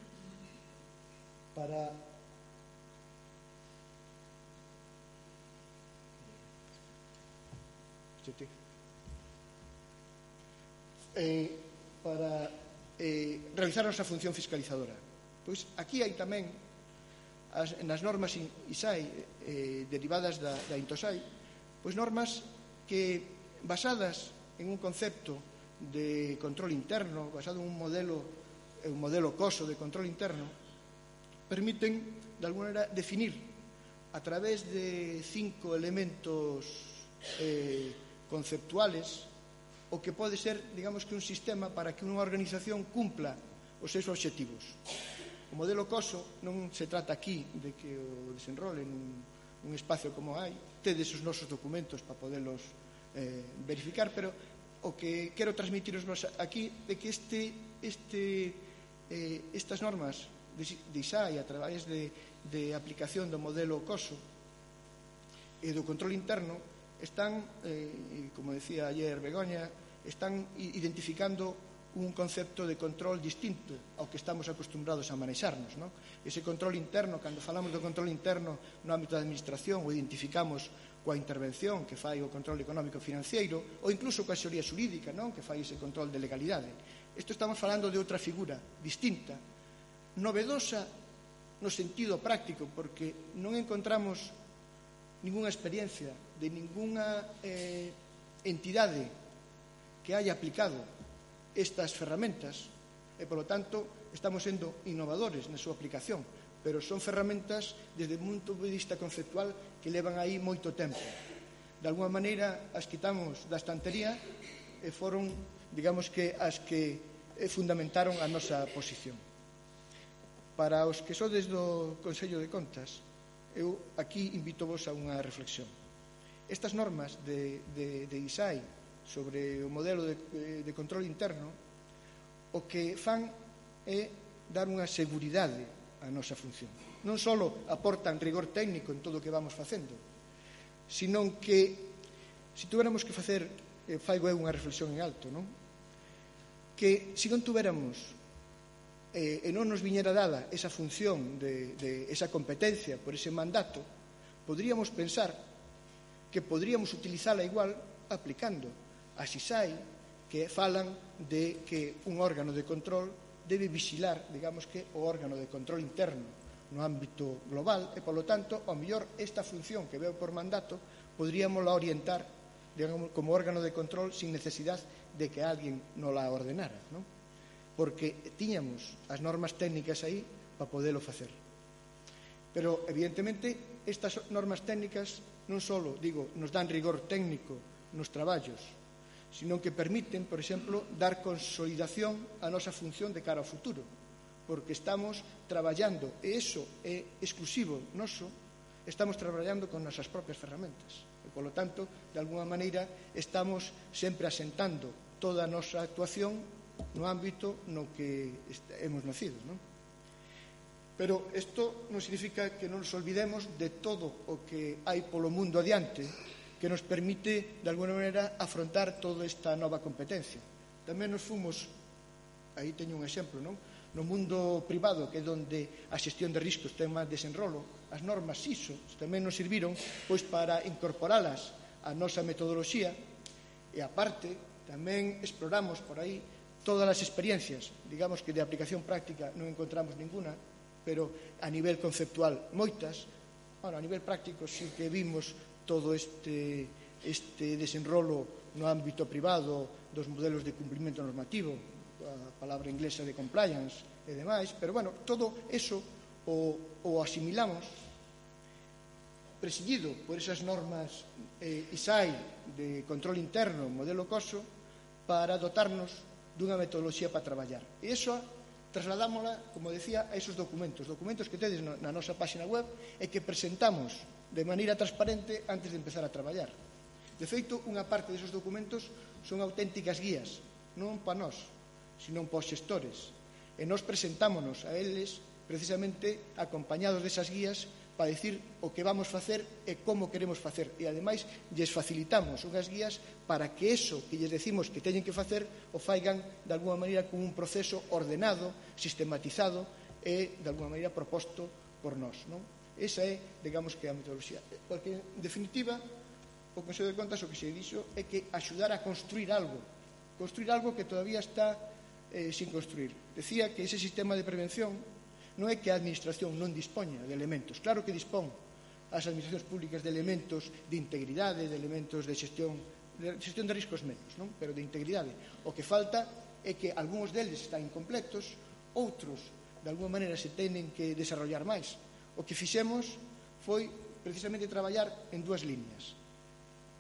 [SPEAKER 2] para realizar a nosa función fiscalizadora. Pois aquí hai tamén nas normas ISAI derivadas da Intosai, pois normas que, basadas en un concepto de control interno, basado en un modelo COSO de control interno, permiten, de alguna maneira, definir a través de 5 elementos conceptuales o que pode ser, digamos que un sistema para que unha organización cumpla os seus obxectivos. O modelo COSO non se trata aquí de que o desenrole nun espacio como hai, tedes os nosos documentos para podelos verificar, pero o que quero transmitiros aquí é que estas normas de ISAI a través de aplicación do modelo COSO e do control interno están, como decía ayer Begoña, están identificando un concepto de control distinto ao que estamos acostumbrados a manexarnos, non? Ese control interno, cando falamos do control interno no ámbito da administración, o identificamos coa intervención que fai o control económico financiero ou incluso coa asesoría xurídica, non? Que fai ese control de legalidade. Isto estamos falando de outra figura distinta, novedosa no sentido práctico, porque non encontramos ningunha experiencia de ningunha entidade que haya aplicado estas ferramentas e, polo tanto, estamos sendo innovadores na súa aplicación, pero son ferramentas desde o punto de vista conceptual que levan aí moito tempo. De alguma maneira, as quitamos da estantería e foron, digamos que, as que fundamentaron a nosa posición. Para os que sodes do Consello de Contas, eu aquí invitovos a unha reflexión. Estas normas de ISAI sobre o modelo de control interno, o que fan é dar unha seguridade á nosa función. Non só aportan rigor técnico en todo o que vamos facendo, sino que, se tuviéramos que facer, faigo eu unha reflexión en alto, non? Que se non tuviéramos e non nos viñera dada esa función, esa competencia por ese mandato, podríamos pensar que podríamos utilizala igual aplicando as ISAI que falan de que un órgano de control debe vixilar, digamos que, o órgano de control interno no ámbito global e, polo tanto, ao mellor esta función que veo por mandato podríamosla orientar, digamos, como órgano de control sin necesidade de que alguén nos la ordenara, non? Porque tiñamos as normas técnicas aí para podelo facer. Pero, evidentemente, estas normas técnicas non só, digo, nos dan rigor técnico nos traballos, sino que permiten, por exemplo, dar consolidación á nosa función de cara ao futuro, porque estamos traballando, e iso é exclusivo noso, estamos traballando con nosas propias ferramentas. E, polo tanto, de alguma maneira, estamos sempre asentando toda a nosa actuación no ámbito no que hemos nacido, non? Pero isto non significa que non nos olvidemos de todo o que hai polo mundo adiante, que nos permite, de alguna maneira, afrontar toda esta nova competencia. Tamén nos fomos, aí teño un exemplo, non? No mundo privado, que é onde a xestión de riscos ten máis desenrolo, as normas ISO tamén nos serviron pois para incorporalas á nosa metodoloxía e, aparte, tamén exploramos por aí todas as experiencias, digamos que de aplicación práctica non encontramos ninguna, pero a nivel conceptual moitas. Bueno, a nivel práctico sí que vimos todo este desenrolo no ámbito privado dos modelos de cumprimento normativo, a palabra inglesa de compliance e demais, pero, bueno, todo eso o asimilamos presidido por esas normas ISAI de control interno, modelo COSO, para dotarnos dunha metodoloxía para traballar. E iso trasladámola, como decía, a esos documentos que tedes na nosa página web e que presentamos de maneira transparente antes de empezar a traballar. De feito, unha parte desos documentos son auténticas guías, non para nós, sino para os xestores. E nós presentámonos a eles precisamente acompañados desas guías para dicir o que vamos facer e como queremos facer. E, ademais, lles facilitamos unhas guías para que eso que lles decimos que teñen que facer o faigan de alguma maneira con un proceso ordenado, sistematizado e, de alguna maneira, proposto por nós, non? Esa é, digamos, que a metodoloxía. Porque, en definitiva, o Consello de Contas o que se dixo é que axudar a construir algo que todavía está sin construir. Decía que ese sistema de prevención non é que a administración non dispoña de elementos. Claro que dispón as administracións públicas de elementos de integridade, de elementos de xestión de riscos menos, non? Pero de integridade. O que falta é que algúns deles están incompletos, outros, de alguma maneira, se teñen que desarrollar máis. O que fixemos foi precisamente traballar en dúas líneas.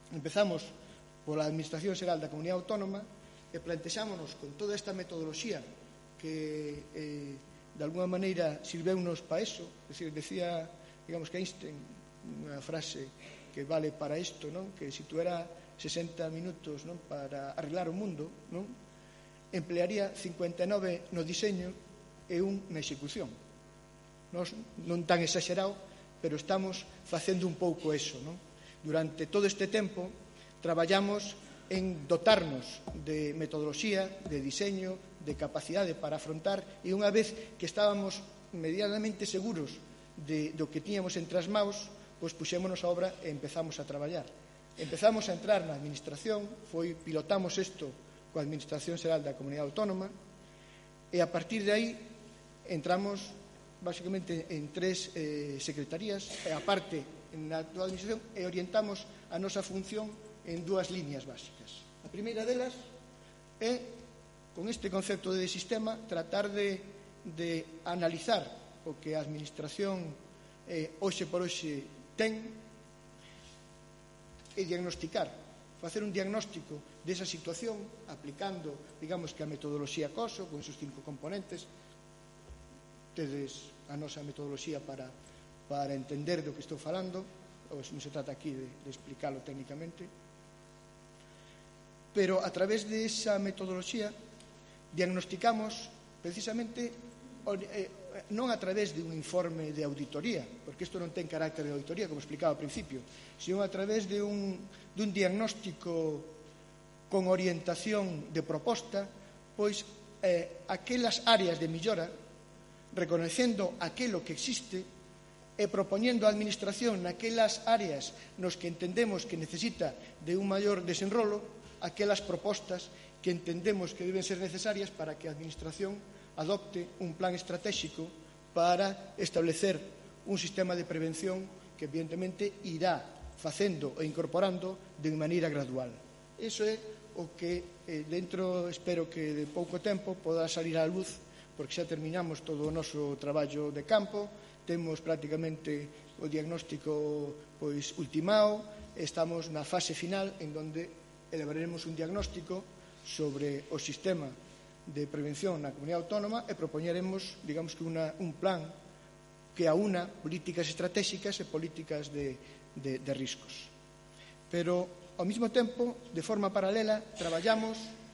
[SPEAKER 2] Empezamos pola Administración Xeral da Comunidade Autónoma e plantexámonos con toda esta metodoloxía que de alguna maneira sirveunos para eso. Decía, digamos, que Einstein, unha frase que vale para isto, non? Que se tuera 60 minutos, non, para arreglar o mundo, non, emplearía 59 no diseño e un na execución. Nos, non tan exagerado, pero estamos facendo un pouco eso, non? Durante todo este tempo traballamos en dotarnos de metodoloxía, de diseño, de capacidade para afrontar, e unha vez que estábamos medianamente seguros do que tiñamos entre as maus, pois puxémonos a obra e empezamos a traballar. Empezamos a entrar na administración, pilotamos isto coa Administración Xeral da Comunidade Autónoma, e a partir de aí entramos basicamente en 3 secretarías, e aparte na actual administración, e orientamos a nosa función en 2 líneas básicas. A primeira delas é, con este concepto de sistema, tratar de analizar o que a administración hoxe por hoxe ten e diagnosticar, facer un diagnóstico desa situación aplicando, digamos, que a metodoloxía COSO con seus 5 componentes. Tedes a nosa metodoloxía para entender do que estou falando, ou non se trata aquí de explicarlo técnicamente, pero a través de esa metodoloxía diagnosticamos precisamente non a través de un informe de auditoría, porque isto non ten carácter de auditoría, como explicaba ao principio, sino a través de un diagnóstico con orientación de proposta, pois aquelas áreas de millora, reconhecendo aquilo que existe e propoñendo a administración naquelas áreas nos que entendemos que necesita de un maior desenrolo, aquelas propostas que entendemos que deben ser necesarias para que a administración adopte un plan estratégico para establecer un sistema de prevención que evidentemente irá facendo e incorporando de maneira gradual. Iso é o que dentro, espero que de pouco tempo, poda salir á luz, porque xa terminamos todo o noso traballo de campo, temos prácticamente o diagnóstico pois ultimado, estamos na fase final en donde elaboraremos un diagnóstico sobre o sistema de prevención na Comunidade Autónoma e propoñeremos, digamos que un plan que aúna políticas estratégicas e políticas de riscos. Pero, ao mesmo tempo, de forma paralela, traballamos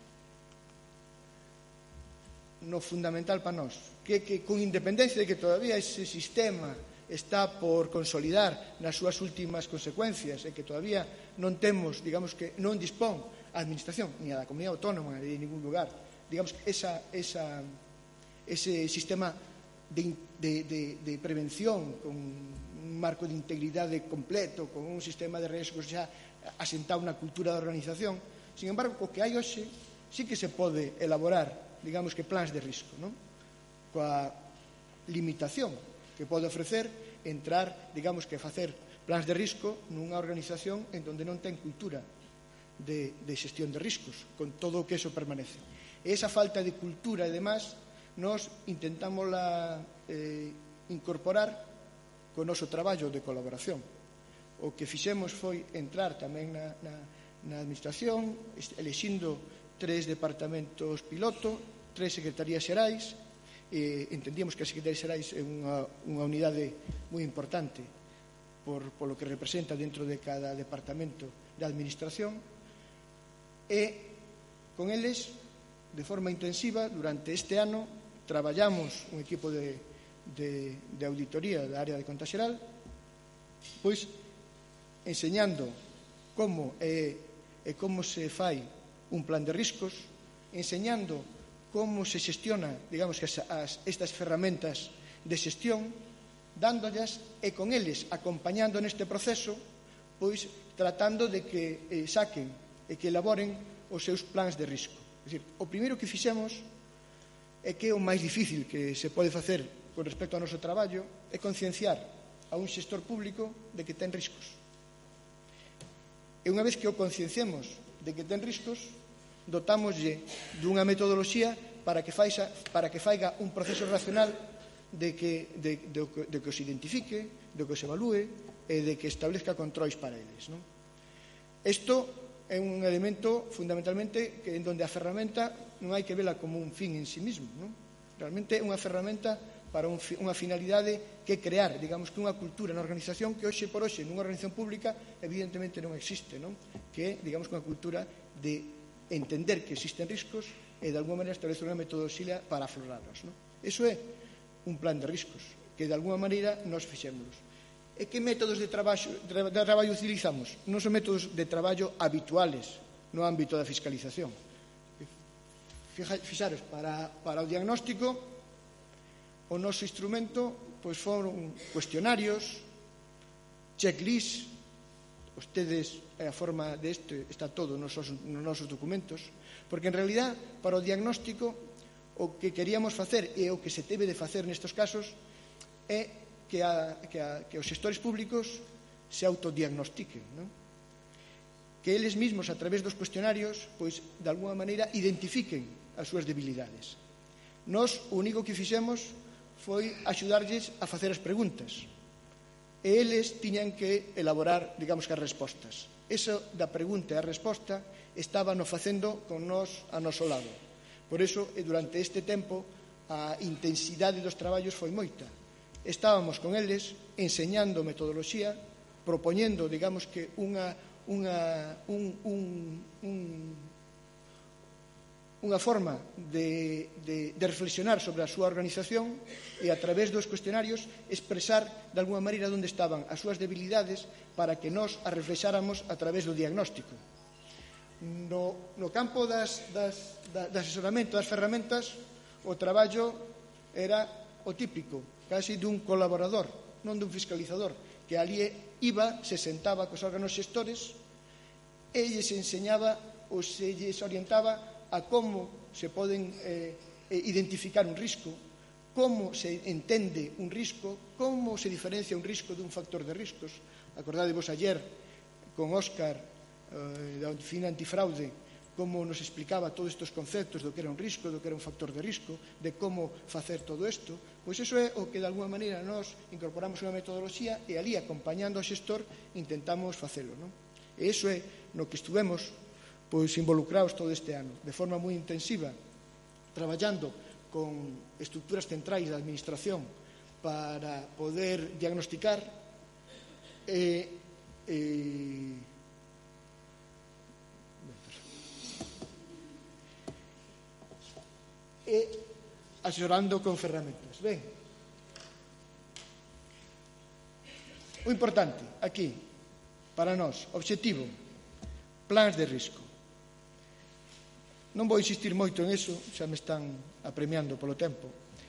[SPEAKER 2] no fundamental para nós, que con independencia de que todavía ese sistema está por consolidar nas súas últimas consecuencias e que todavía non temos, digamos que non dispón a administración, ni a da Comunidade Autónoma, ni de ningún lugar, digamos que ese sistema de prevención con un marco de integridade completo, con un sistema de riesgos xa asentado na cultura da organización. Sin embargo, o que hai hoxe sí que se pode elaborar, digamos que plans de risco, non? Coa limitación que pode ofrecer entrar, digamos que facer plans de risco nunha organización en donde non ten cultura de xestión de riscos, con todo o que eso permanece. E esa falta de cultura e demás, nos intentámosla incorporar co noso traballo de colaboración. O que fixemos foi entrar tamén na administración, elixindo 3 departamentos piloto, 3 secretarías xerais, entendíamos que as secretarías xerais é unha unidade moi importante por lo que representa dentro de cada departamento da administración, e con eles, de forma intensiva, durante este ano, traballamos un equipo de auditoría da área de conta xeral, pois enseñando como se fai un plan de riscos, enseñando como se xestiona, digamos, que estas ferramentas de xestión, dándollas e con eles acompañando neste proceso, pois tratando de que saquen e que elaboren os seus plans de risco. É dicir, o primeiro que fixemos é que o máis difícil que se pode facer con respecto ao noso traballo é concienciar a un xestor público de que ten riscos. E unha vez que o concienciemos de que ten riscos, dotámoslle dunha metodoloxía para que faiga un proceso racional de que os identifique, de que os evalúe e de que establezca controis para eles, non? Isto é un elemento fundamentalmente que en donde a ferramenta non hai que vela como un fin en sí mismo, non? Realmente é unha ferramenta para unha finalidade que crear, digamos, que unha cultura na organización que hoxe por hoxe nunha organización pública evidentemente non existe, non? Que é, digamos, unha cultura de entender que existen riscos e de alguma maneira establecer unha metodoloxía para aflorarlos, non? Eso é un plan de riscos que de alguma maneira nos fixémonos. E que métodos de traballo utilizamos? Non son métodos de traballo habituales no ámbito da fiscalización. Fixaros, para o diagnóstico o noso instrumento pois foron cuestionarios, checklists, ustedes, a forma deste está todo nos nosos documentos, porque en realidad para o diagnóstico o que queríamos facer e o que se debe de facer nestes casos é que os xestores públicos se autodiagnostiquen, non? Que eles mesmos a través dos cuestionarios pois de alguma maneira identifiquen as súas debilidades. Nós o único que fixemos foi axudarlles a facer as preguntas e eles tiñan que elaborar, digamos, que as respostas. Eso da pregunta e a resposta estaba no facendo con nós a noso lado. Por iso, durante este tempo, a intensidade dos traballos foi moita. Estábamos con eles enseñando metodoloxía, propoñendo, digamos, que unha forma de reflexionar sobre a súa organización e a través dos cuestionarios expresar de alguma maneira onde estaban as súas debilidades para que nós as reflexáramos a través do diagnóstico. No campo do asesoramento das ferramentas, o traballo era o típico, casi dun colaborador, non dun fiscalizador, que ali iba, se sentaba cos órganos xestores e lles enseñaba ou se lles orientaba a como se poden identificar un risco, como se entende un risco, como se diferencia un risco dun factor de riscos. Acordádevos ayer con Óscar da Oficina Antifraude como nos explicaba todos estes conceptos do que era un risco, do que era un factor de risco, de como facer todo isto. Pois iso é o que de alguma maneira nós incorporamos unha metodoloxía e ali acompañando ao xestor intentamos facelo, non? E iso é no que estuvemos pois involucrados todo este ano, de forma moi intensiva, traballando con estructuras centrais da administración para poder diagnosticar e asesorando con ferramentas. Ben, o importante aquí, para nós, obxectivo, plans de risco. Non vou insistir moito en eso, xa me están apremiando polo tempo.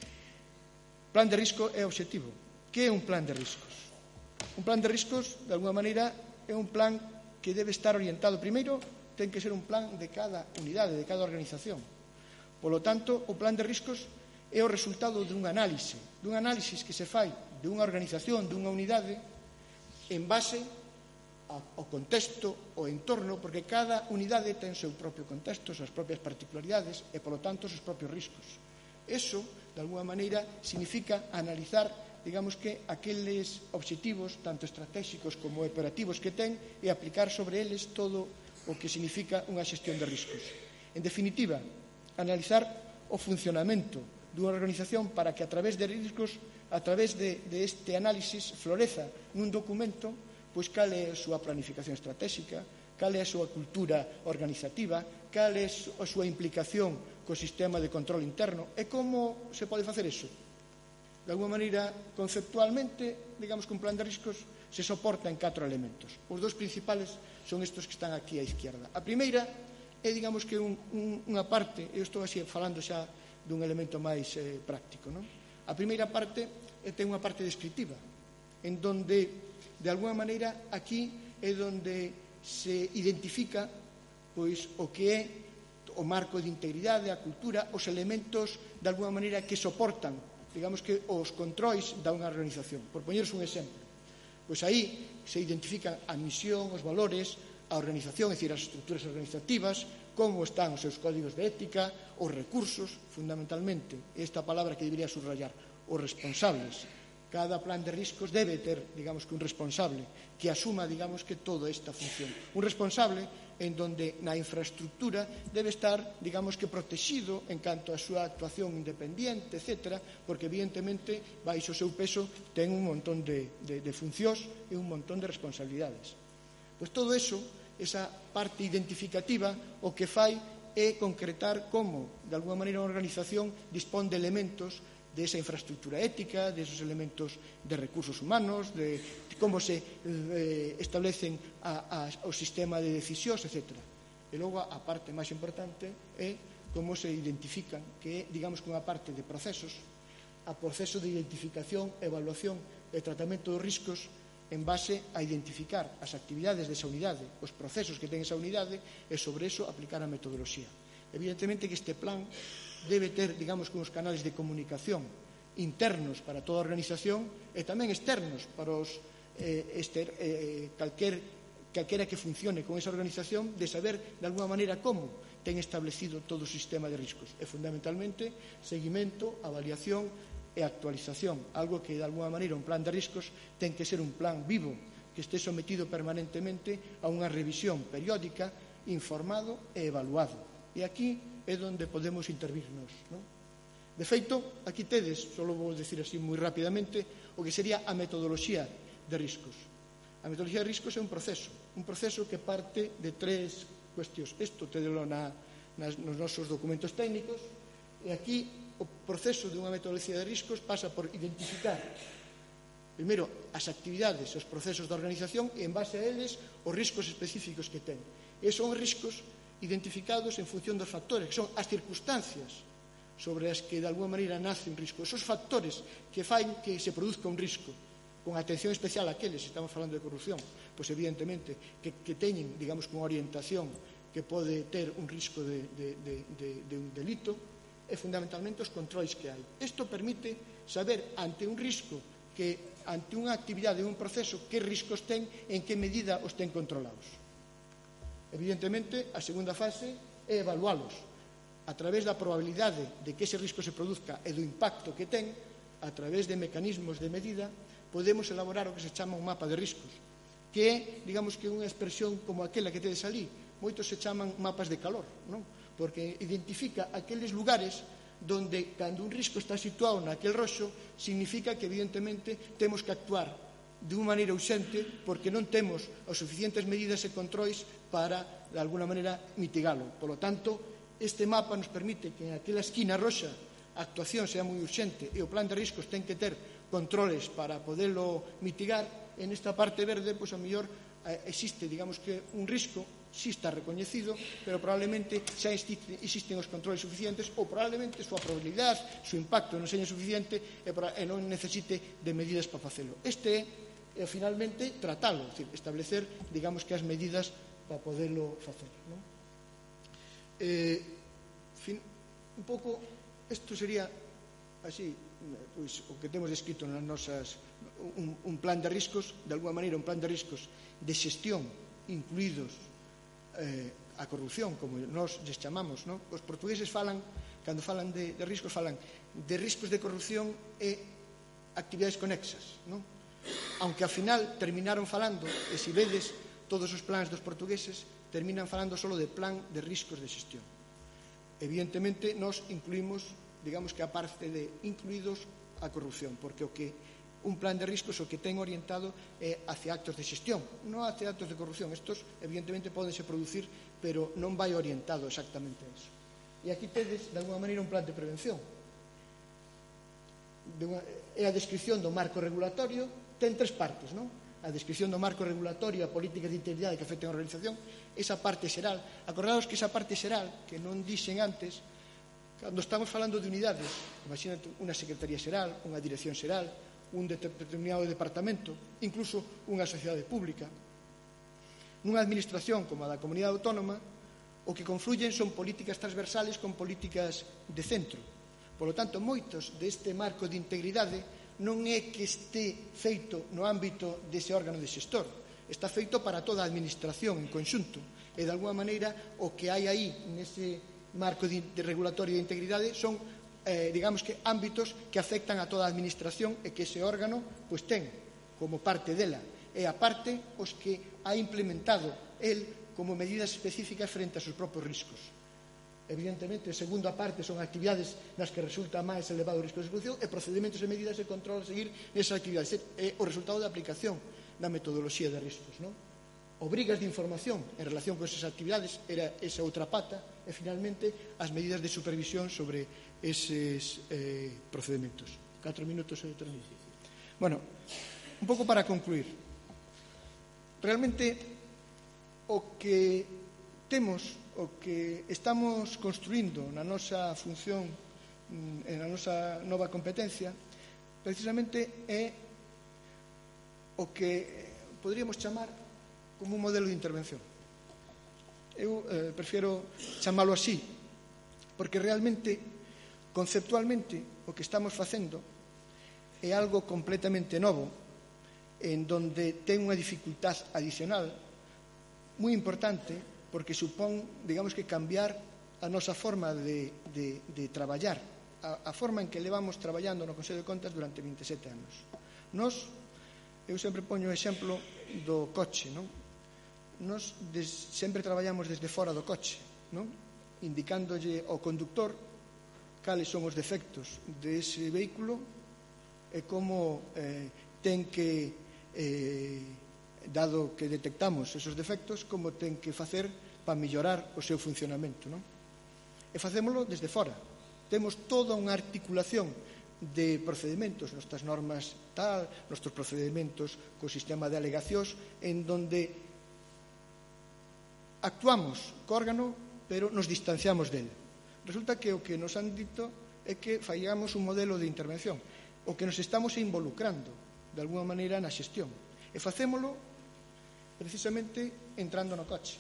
[SPEAKER 2] Plan de risco é obxectivo. Que é un plan de riscos? Un plan de riscos, de alguma maneira, é un plan que debe estar orientado. Primeiro, ten que ser un plan de cada unidade, de cada organización. Polo tanto, o plan de riscos é o resultado dun análisis que se fai de unha organización, dunha unidade, en base ao contexto, ao entorno, porque cada unidade ten o seu propio contexto, as súas propias particularidades e, polo tanto, os seus propios riscos. Eso, de alguma maneira, significa analizar, digamos que, aqueles obxectivos, tanto estratégicos como operativos que ten, e aplicar sobre eles todo o que significa unha xestión de riscos. En definitiva, analizar o funcionamento dunha organización para que a través de riscos, a través deste análisis, floreza nun documento pois cal é a súa planificación estratégica, cal é a súa cultura organizativa, cal é a súa implicación co sistema de control interno e como se pode facer iso. De alguma maneira, conceptualmente, digamos que un plan de riscos se soporta en 4 elementos. Os dous principales son estes que están aquí á izquierda. A primeira é, digamos que, unha parte, eu estou así falando xa dun elemento máis práctico, non? A primeira parte ten unha parte descriptiva, en donde, de alguma maneira, aquí é onde se identifica pois o que é o marco de integridade, a cultura, os elementos, de alguma maneira, que soportan, digamos que, os controis da unha organización. Por poñeros un exemplo, pois aí se identifican a misión, os valores, a organización, é dicir, as estruturas organizativas, como están os seus códigos de ética, os recursos, fundamentalmente, esta palabra que debería subrayar, os responsables, cada plan de riscos debe ter, digamos, que un responsable que asuma, digamos, que toda esta función. Un responsable en donde na infraestructura debe estar, digamos, que protegido en canto a súa actuación independiente, etc., porque evidentemente baixo o seu peso ten un montón de funcións e un montón de responsabilidades. Pois todo eso, esa parte identificativa, o que fai é concretar como, de alguma maneira, a organización dispón de elementos de esa infraestructura ética, de esos elementos de recursos humanos, de como se establecen o sistema de decisións, etc. E logo a parte máis importante é como se identifican, que é, digamos, unha parte de procesos, a proceso de identificación, evaluación e tratamento dos riscos en base a identificar as actividades desa unidade, os procesos que ten esa unidade e sobre eso aplicar a metodoloxía. Evidentemente que este plan debe ter, digamos, uns canales de comunicación internos para toda a organización e tamén externos para os calquera que funcione con esa organización, de saber de alguma maneira como ten establecido todo o sistema de riscos. E fundamentalmente seguimento, avaliación e actualización, algo que de alguma maneira un plan de riscos ten que ser un plan vivo, que este sometido permanentemente a unha revisión periódica, informado e evaluado. E aquí é onde podemos intervirnos, non? De feito, aquí tedes, só vou decir así moi rapidamente, o que sería a metodoloxía de riscos. A metodoloxía de riscos é un proceso que parte de tres cuestións. Isto tedelo nos nosos documentos técnicos, e aquí o proceso de unha metodoloxía de riscos pasa por identificar primeiro as actividades, os procesos da organización e en base a eles os riscos específicos que ten. E son riscos identificados en función dos factores, que son as circunstancias sobre as que de alguma maneira nace un risco, esos factores que fan que se produzca un risco, con atención especial àqueles, se estamos falando de corrupción, pois evidentemente que teñen, digamos, unha orientación que pode ter un risco de un delito, e fundamentalmente os controis que hai. Isto permite saber ante un risco, que ante unha actividade ou un proceso, que riscos ten e en que medida os ten controlados. Evidentemente, a segunda fase é evalualos a través da probabilidade de que ese risco se produzca e do impacto que ten, a través de mecanismos de medida, podemos elaborar o que se chama un mapa de riscos, que é, digamos, que unha expresión como aquela que tedes ali. Moitos se chaman mapas de calor, non? Porque identifica aqueles lugares donde, cando un risco está situado naquel roxo, significa que, evidentemente, temos que actuar de unha maneira urxente porque non temos as suficientes medidas e controis para, de alguna maneira, mitigalo. Por lo tanto, este mapa nos permite que en aquela esquina roxa a actuación sea moi urxente e o plan de riscos ten que ter controles para poderlo mitigar. En esta parte verde, pois a mellor existe, digamos, que un risco si está recoñecido, pero probablemente xa existen os controles suficientes ou probablemente a súa probabilidade, o seu impacto non seña suficiente e non necesite de medidas para facelo. Este é, finalmente, tratalo, establecer, digamos, que as medidas para poderlo facer, non? Un pouco, isto sería así, pois, o que temos descrito nas nosas, un plan de riscos, de alguma maneira un plan de riscos de xestión, incluídos a corrupción, como nós lles chamamos, non? Os portugueses falan, cando falan de riscos, falan de riscos de corrupción e actividades conexas, non? Aunque ao final terminaron falando, e se vedes todos os plans dos portugueses, terminan falando solo de plan de riscos de xestión. Evidentemente, nós incluímos, digamos que a parte de incluídos a corrupción, porque o que un plan de riscos o que ten orientado é hacia actos de xestión, non hacia actos de corrupción. Estos, evidentemente, pódense producir, pero non vai orientado exactamente a eso. E aquí tedes, de alguma maneira, un plan de prevención. É a descripción do marco regulatorio, ten tres partes, non? A descripción do marco regulatorio, a políticas de integridade que afecten a organización, esa parte xeral. Acordaos que esa parte xeral, que non dixen antes, cando estamos falando de unidades, imagínate unha secretaría xeral, unha dirección xeral, un determinado departamento, incluso unha sociedade pública. Nunha administración como a da comunidade autónoma, o que confluyen son políticas transversales con políticas de centro. Por lo tanto, moitos deste marco de integridade non é que este feito no ámbito dese órgano de xestor, está feito para toda a administración en conxunto, e de alguma maneira o que hai aí nese marco de regulatorio de integridade son digamos que ámbitos que afectan a toda a administración e que ese órgano pois ten como parte dela e a parte os que ha implementado el como medidas específicas frente aos seus propios riscos. Evidentemente, a segunda parte son actividades nas que resulta máis elevado o risco de execución e procedimentos e medidas de control a seguir nesas actividades. É o resultado da aplicación da metodoloxía de riscos, non? Obrigas de información en relación con esas actividades era esa outra pata e, finalmente, as medidas de supervisión sobre eses procedimentos. 4 minutos e termino. Bueno, un pouco para concluir. Realmente, o que temos, o que estamos construindo na nosa función, na nosa nova competencia, precisamente é o que poderíamos chamar como un modelo de intervención. Eu prefiero chamalo así, porque realmente, conceptualmente, o que estamos facendo é algo completamente novo, en donde ten unha dificultad adicional moi importante, porque supón, digamos que, cambiar a nosa forma de traballar, a forma en que levamos traballando no Consello de Contas durante 27 anos. Eu sempre poño o exemplo do coche, non? Nos sempre traballamos desde fora do coche, non? Indicándolle ao conductor cales son os defectos dese vehículo e como ten que, dado que detectamos esos defectos, como ten que facer para mellorar o seu funcionamento, non? E facémolo desde fora. Temos toda unha articulación de procedimentos, nostras normas tal, nostros procedimentos co sistema de alegacións, en donde actuamos co órgano, pero nos distanciamos del. Resulta que o que nos han dito é que fallamos un modelo de intervención, o que nos estamos involucrando de alguma maneira na xestión. E facémolo precisamente entrando no coche.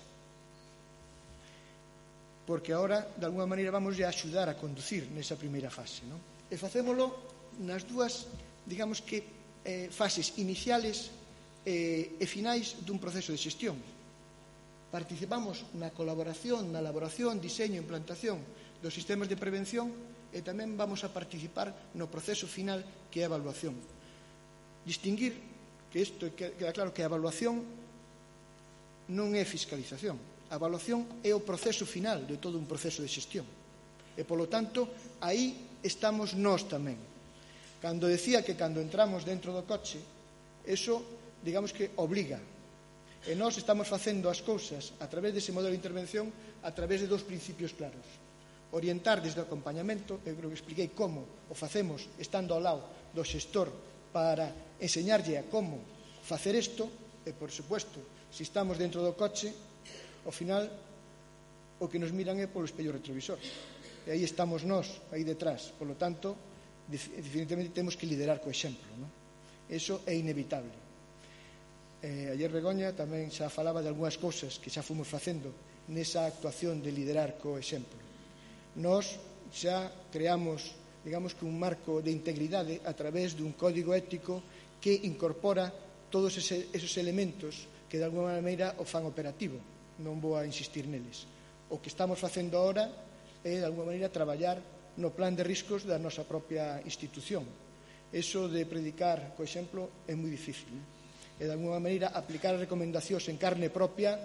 [SPEAKER 2] Porque agora, de alguma maneira, vamos a axudar a conducir nesa primeira fase, non? E facémolo nas dúas, digamos que, fases iniciales e finais dun proceso de xestión. Participamos na colaboración, na elaboración, diseño e implantación dos sistemas de prevención e tamén vamos a participar no proceso final que é a evaluación. Distinguir que isto queda claro que a evaluación non é fiscalización. A evaluación é o proceso final de todo un proceso de xestión. E, polo tanto, aí estamos nós tamén. Cando decía que cando entramos dentro do coche, eso, digamos que obliga. E nós estamos facendo as cousas a través dese modelo de intervención a través de dous principios claros. Orientar desde o acompañamento, eu creo que expliquei como o facemos estando ao lado do xestor para enseñarlle a como facer isto, e, por supuesto, se estamos dentro do coche, ao final, o que nos miran é polo espello retrovisor. E aí estamos nós, aí detrás. Por lo tanto, definitivamente temos que liderar co exemplo, non? Eso é inevitable. Ayer Begoña tamén xa falaba de algunhas cousas que xa fomos facendo nesa actuación de liderar co exemplo. Nós xa creamos, digamos que un marco de integridade a través dun código ético que incorpora todos esos elementos que de alguma maneira o fan operativo. Non vou a insistir neles. O que estamos facendo agora é, de alguma maneira, traballar no plan de riscos da nosa propia institución. Eso de predicar, co exemplo, é moi difícil. E, de alguma maneira, aplicar as recomendacións en carne propia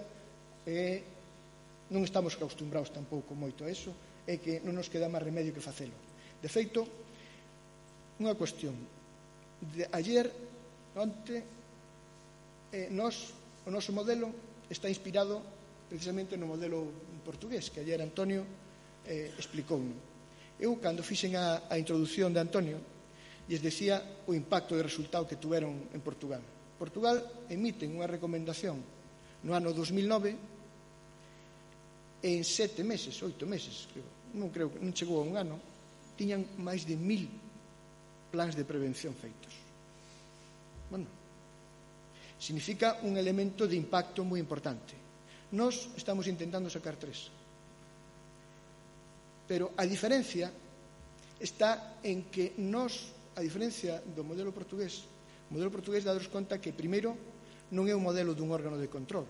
[SPEAKER 2] non estamos acostumbrados tampouco moito a eso, é que non nos queda máis remedio que facelo. De feito, unha cuestión. Ayer, onte, o noso modelo está inspirado precisamente no modelo portugués que ayer Antonio explicou. Eu, cando fixen a introdución de Antonio, lles decía o impacto de resultado que tuveron en Portugal. Portugal emite unha recomendación no ano 2009 e en 7 meses, 8 meses, non chegou a un ano, tiñan máis de 1000 plans de prevención feitos. Bueno, significa un elemento de impacto moi importante. Nós estamos intentando sacar 3. Pero a diferencia está en que nós, a diferencia do modelo portugués, o modelo portugués dados conta que, primeiro, non é un modelo dun órgano de control,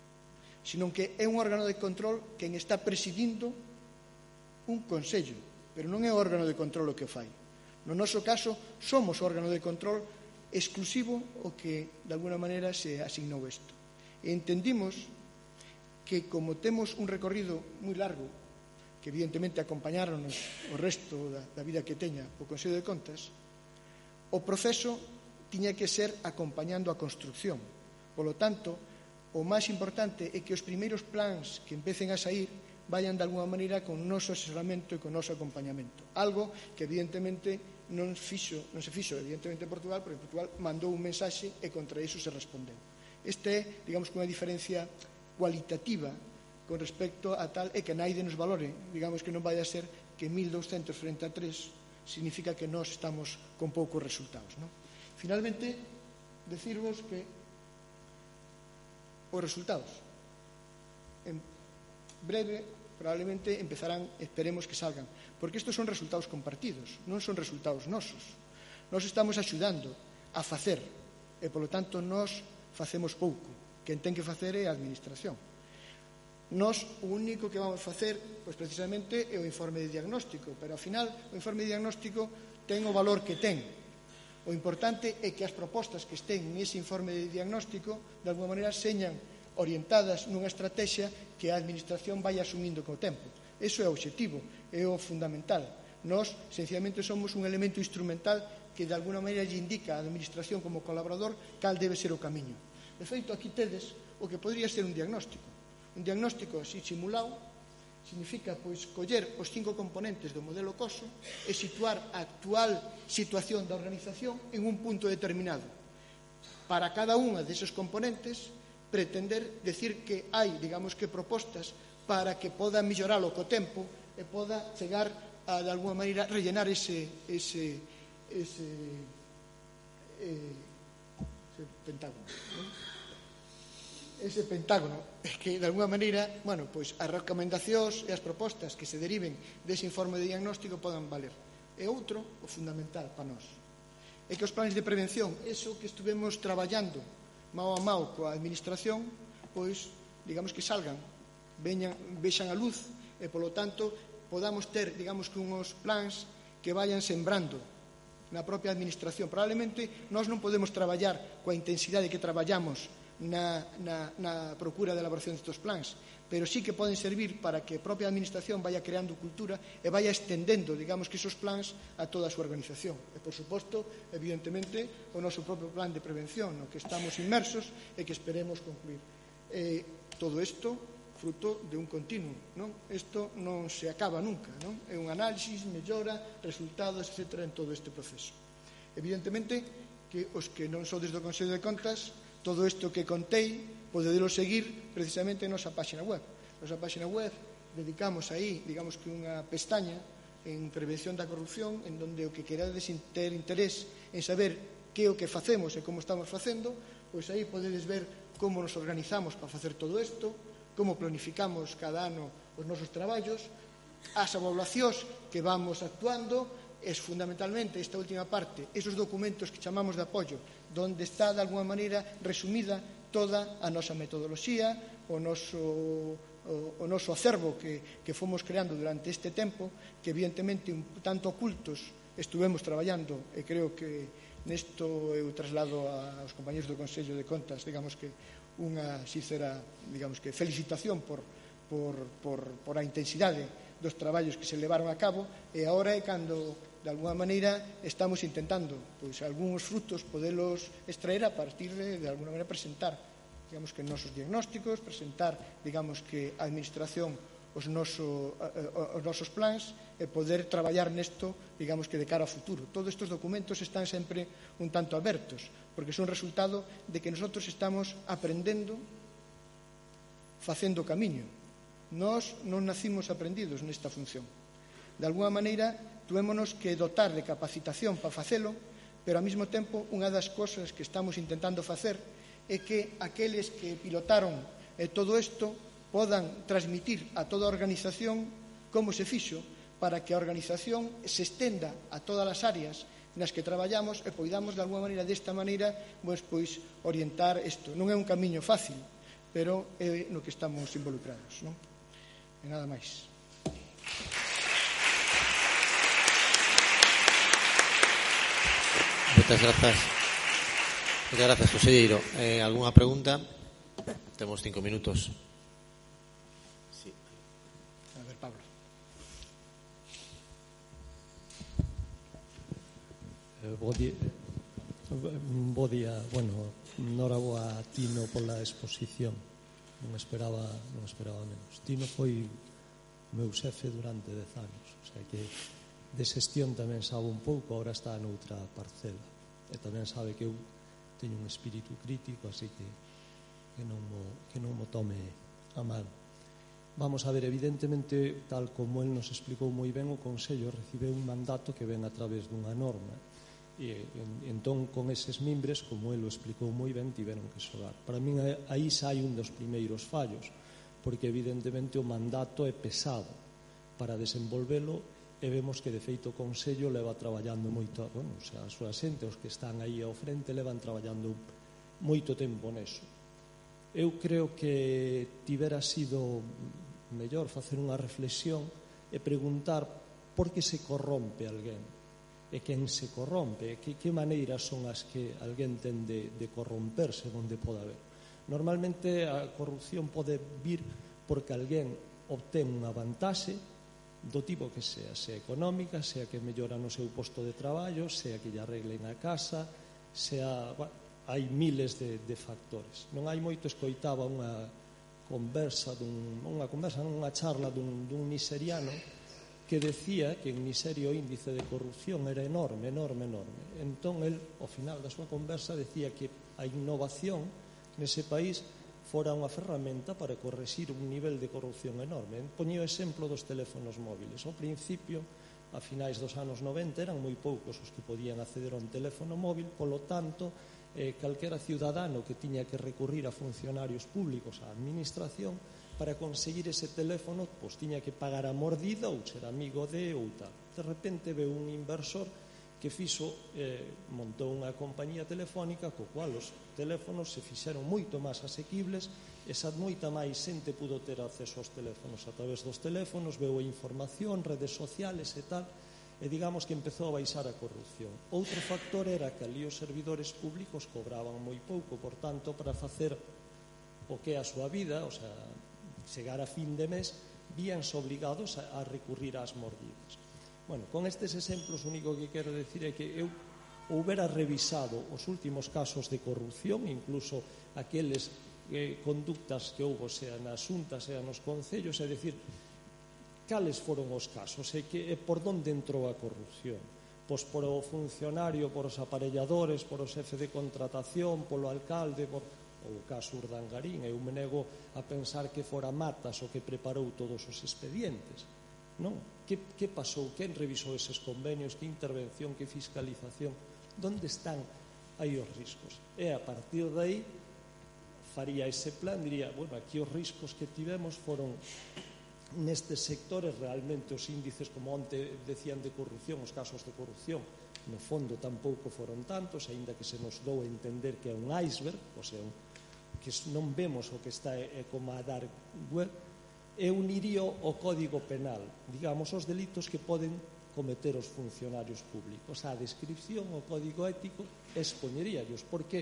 [SPEAKER 2] sino que é un órgano de control quen está presidindo un consello pero non é o órgano de control o que o fai. No noso caso, somos o órgano de control exclusivo o que, de alguna maneira, se asignou isto. E entendimos que, como temos un recorrido moi largo, que evidentemente acompañáronos o resto da vida que teña o Consello de Contas, o proceso tiña que ser acompañando a construcción. Polo tanto, o máis importante é que os primeiros plans que empecen a sair vayan de alguma maneira con o noso asesoramento e con o noso acompañamento. Algo que evidentemente non se fixo evidentemente en Portugal, porque Portugal mandou un mensaxe e contra iso se respondeu. Esta é, digamos, unha diferencia cualitativa con respecto a tal, e que naide nos valore, digamos que non vai a ser que 1.200 frente a 3 significa que nós estamos con poucos resultados, non? Finalmente, decirvos que os resultados en breve probablemente empezarán, esperemos que salgan, porque estes son resultados compartidos, non son resultados nosos. Nós estamos axudando a facer e, polo tanto, nós facemos pouco. Quen ten que facer é a administración. Nós o único que vamos facer, pois precisamente, é o informe de diagnóstico, pero ao final o informe de diagnóstico ten o valor que ten. O importante é que as propostas que estén nese informe de diagnóstico de alguma maneira señan orientadas nunha estrategia que a administración vai asumindo co tempo. Eso é o obxectivo, é o fundamental. Nós, sencillamente, somos un elemento instrumental que de alguna maneira lle indica á administración como colaborador cal debe ser o camiño. De feito, aquí tedes o que podría ser un diagnóstico. Un diagnóstico así simulado significa, pois, coller os 5 componentes do modelo COSO e situar a actual situación da organización en un punto determinado. Para cada unha deses componentes, pretender decir que hai, digamos que, propostas para que poda melloralo co tempo e poda chegar a, de alguma maneira, rellenar ese pentágono, non? Ese pentágono, é que, de alguma maneira, bueno, pois as recomendacións e as propostas que se deriven dese informe de diagnóstico podan valer. E outro, o fundamental para nós, é que os planes de prevención, eso que estuvemos traballando mao a mao coa administración, pois, digamos que salgan, vexan a luz e, polo tanto, podamos ter, digamos que, unhos plans que vayan sembrando na propia administración. Probablemente nós non podemos traballar coa intensidade que traballamos na procura de elaboración destes plans, pero sí que poden servir para que a propia administración vaya creando cultura e vaya estendendo, digamos que, esos plans a toda a súa organización. E, por suposto, evidentemente, o noso propio plan de prevención, no que estamos inmersos e que esperemos concluir. Todo isto fruto de un continuo, non? Isto non se acaba nunca, non? É un análisis, mellora, resultados, etc. en todo este proceso. Evidentemente que os que non sodes do Consello de Contas, todo isto que contei podedelo seguir precisamente en nosa página web. Nosa página web dedicamos aí, digamos que, unha pestaña en prevención da corrupción, en donde o que querades ter interés en saber que é o que facemos e como estamos facendo, pois aí podedes ver como nos organizamos para facer todo isto, como planificamos cada ano os nosos traballos, as evaluacións que vamos actuando, es fundamentalmente esta última parte, esos documentos que chamamos de apoio, donde está de alguma maneira resumida toda a nosa metodoloxía, o noso acervo que fomos creando durante este tempo, que evidentemente un tanto ocultos estuvemos traballando, e creo que nesto eu traslado aos compañeros do Consello de Contas, digamos que, unha sincera, digamos que, felicitación por a intensidade dos traballos que se levaron a cabo, e agora é cando, de alguma maneira, estamos intentando, pois, algúns frutos podelos extraer a partir de alguna maneira, presentar, digamos que, nosos diagnósticos, presentar, digamos que, a administración os nosos plans e poder traballar nesto, digamos que, de cara ao futuro. Todos estes documentos están sempre un tanto abertos, porque son resultado de que nosotros estamos aprendendo facendo camiño. Nós non nacimos aprendidos nesta función. De alguna maneira, tuvémonos que dotar de capacitación para facelo, pero ao mesmo tempo unha das cosas que estamos intentando facer é que aqueles que pilotaron todo isto podan transmitir a toda a organización como se fixo para que a organización se estenda a todas as áreas nas que traballamos e poidamos de alguma maneira desta maneira pois orientar isto. Non é un camiño fácil, pero é no que estamos involucrados, non? E nada máis.
[SPEAKER 1] Moitas grazas. Moitas grazas, conselleiro. Algunha pregunta? Temos 5 minutos. Sí.
[SPEAKER 2] A ver, Pablo.
[SPEAKER 3] Bo día. Bueno, noraboa a Tino pola exposición. Non esperaba menos. Tino foi meu xefe durante 10 anos. O sea que de xestión tamén sabe un pouco, agora está noutra parcela. E tamén sabe que eu teño un espírito crítico, así que non mo tome a mal. Vamos a ver, evidentemente, tal como el nos explicou moi ben, o Consello recibe un mandato que ven a través dunha norma. E entón, con eses mimbres, como el o explicou moi ben, tiveron que xogar. Para min, aí sai un dos primeiros fallos, porque evidentemente o mandato é pesado para desenvolvelo, e vemos que de feito o Consello leva traballando moito, bueno, o sea, a súa xente, os que están aí ao frente, levan traballando moito tempo neso. Eu creo que tivera sido mellor facer unha reflexión e preguntar por que se corrompe alguén, e quen se corrompe, que maneiras son as que alguén ten de corromperse onde pode haber. Normalmente a corrupción pode vir porque alguén obtén unha vantaxe do tipo que sea económica, sea que mellora no seu posto de traballo, sea que lle arreglen a casa, sea... Bueno, hai miles de factores. Non hai moito, escoitaba unha charla dun nixeriano que decía que en Nigeria o índice de corrupción era enorme. Entón, el, ao final da súa conversa, decía que a innovación nese país fora unha ferramenta para correxir un nivel de corrupción enorme. Poñía o exemplo dos teléfonos móviles. Ao principio, a finais dos anos 90, eran moi poucos os que podían acceder a un teléfono móvil, polo tanto, calquera ciudadano que tiña que recurrir a funcionarios públicos, a administración, para conseguir ese teléfono, pois tiña que pagar a mordida ou ser amigo de ou tal. De repente veu un inversor que montou unha compañía telefónica co cual os teléfonos se fixeron moito máis asequibles, esa moita máis xente pudo ter acceso aos teléfonos. A través dos teléfonos veu a información, redes sociales e tal, e digamos que empezou a baixar a corrupción. Outro factor era que ali os servidores públicos cobraban moi pouco, por tanto, para facer o que é a súa vida, o sea, chegar a fin de mes, víanse obligados a recurrir ás mordidas. Bueno, con estes exemplos, o único que quero decir é que eu houbera revisado os últimos casos de corrupción, incluso aqueles conductas que houve, sea nas xuntas, sea nos concellos, é dicir, cales foron os casos e por onde entrou a corrupción. Pois por o funcionario, por os aparelladores, por o xefe de contratación, polo alcalde, por o caso Urdangarín. Eu me nego a pensar que fora Matas o que preparou todos os expedientes. Non? Que pasou? Quen revisou eses convenios? Que intervención? Que fiscalización? Donde están aí os riscos? E a partir de aí faría ese plan, diría, bueno, aquí os riscos que tivemos foron nestes sectores, realmente os índices, como onte decían, de corrupción, os casos de corrupción, no fondo tampouco foron tantos, aínda que se nos dou a entender que é un iceberg, o sea, que non vemos o que está como a dar web. E uniría o Código Penal, digamos, os delitos que poden cometer os funcionarios públicos. A descripción, o Código Ético, expoñeríallos, porque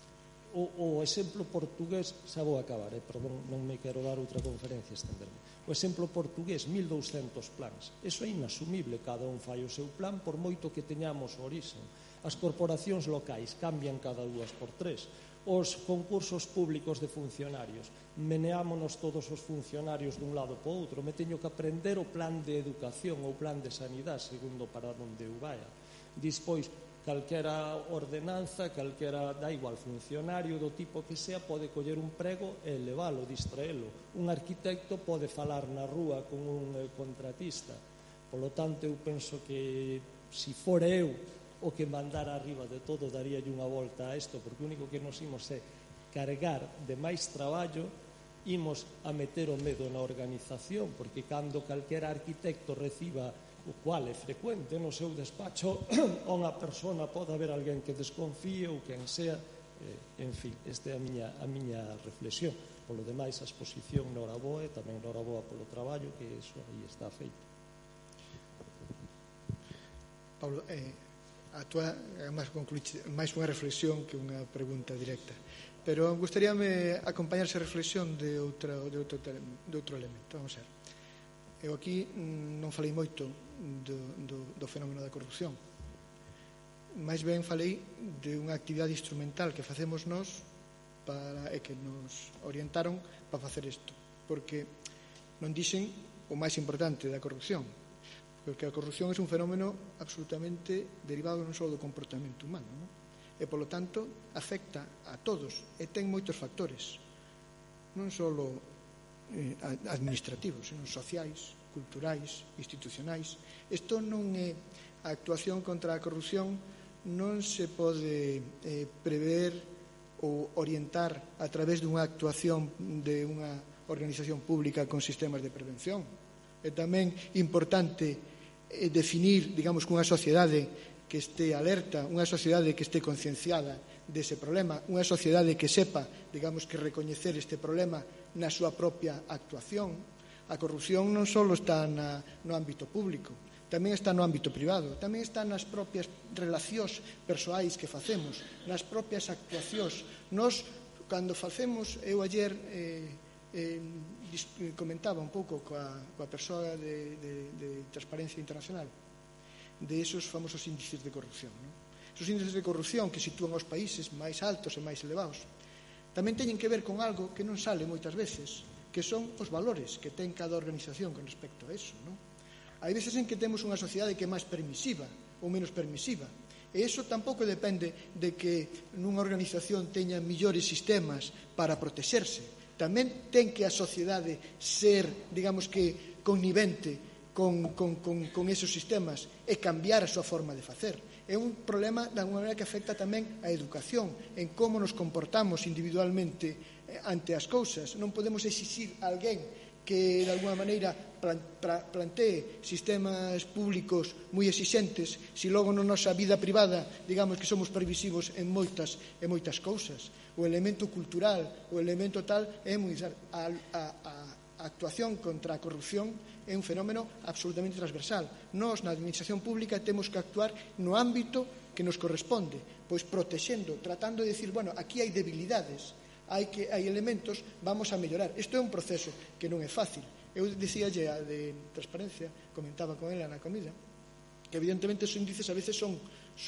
[SPEAKER 3] o exemplo portugués, xa vou acabar, perdón, non me quero dar outra conferencia, estenderme. O exemplo portugués, 1200 plans. Eso é inasumible, cada un fai o seu plan, por moito que teñamos orixen. As corporacións locais cambian cada 2 por 3. Os concursos públicos de funcionarios, meneámonos todos os funcionarios dun lado para outro, me teño que aprender o plan de educación ou plan de sanidade segundo para onde eu vaya. Dispois, calquera ordenanza, calquera, da igual, funcionario do tipo que sea, pode coller un prego e levalo, distraelo. Un arquitecto pode falar na rúa con un contratista. Polo tanto, eu penso que se fora eu o que mandara arriba de todo, daríalle unha volta a isto, porque o único que nos imos é cargar de máis traballo, imos a meter o medo na organización, porque cando calquera arquitecto reciba, o cual é frecuente no seu despacho, unha persona, pode haber alguén que desconfíe ou quen sea, en fin, esta é a miña reflexión. Polo demais, a exposición noraboa e tamén noraboa polo traballo, que iso aí está feito.
[SPEAKER 2] Pablo, a túa é máis unha reflexión que unha pregunta directa, pero gustaríame acompañar esa reflexión de outro elemento. Vamos a ver, eu aquí non falei moito do fenómeno da corrupción, máis ben falei de unha actividade instrumental que facemos nós e que nos orientaron para facer isto, porque non dixen o máis importante da corrupción, porque a corrupción é un fenómeno absolutamente derivado non só do comportamento humano, non? E, polo tanto, afecta a todos e ten moitos factores, non só administrativos, senón sociais, culturais, institucionais. Isto non é a actuación contra a corrupción, non se pode prever ou orientar a través dunha actuación de unha organización pública con sistemas de prevención. É tamén importante definir, digamos, unha sociedade que este alerta, unha sociedade que este concienciada dese problema, unha sociedade que sepa, digamos, que recoñecer este problema na súa propia actuación. A corrupción non só está no ámbito público, tamén está no ámbito privado, tamén está nas propias relacións persoais que facemos, nas propias actuacións. Nos, cando facemos, eu ayer comentaba un pouco coa persoa de Transparencia Internacional de esos famosos índices de corrupción, non? Esos índices de corrupción que sitúan os países máis altos e máis elevados tamén teñen que ver con algo que non sale moitas veces, que son os valores que ten cada organización con respecto a eso, non? Hai veces en que temos unha sociedade que é máis permisiva ou menos permisiva, e iso tampouco depende de que nunha organización teña millores sistemas para protexerse. Tamén ten que a sociedade ser, digamos que, connivente con esos sistemas e cambiar a súa forma de facer. É un problema, de alguma maneira, que afecta tamén a educación, en como nos comportamos individualmente ante as cousas. Non podemos exixir a alguén que, de alguma maneira, plantee sistemas públicos moi exixentes se logo na nosa vida privada, digamos que somos permisivos en moitas cousas. O elemento cultural, o elemento tal, é moi... A actuación contra a corrupción é un fenómeno absolutamente transversal. Nós, na administración pública, temos que actuar no ámbito que nos corresponde, pois protexendo, tratando de decir, bueno, aquí hai debilidades, hai elementos, vamos a mellorar. Isto é un proceso que non é fácil. Eu dicíalle a de Transparencia, comentaba con ela na comida, que evidentemente os índices a veces son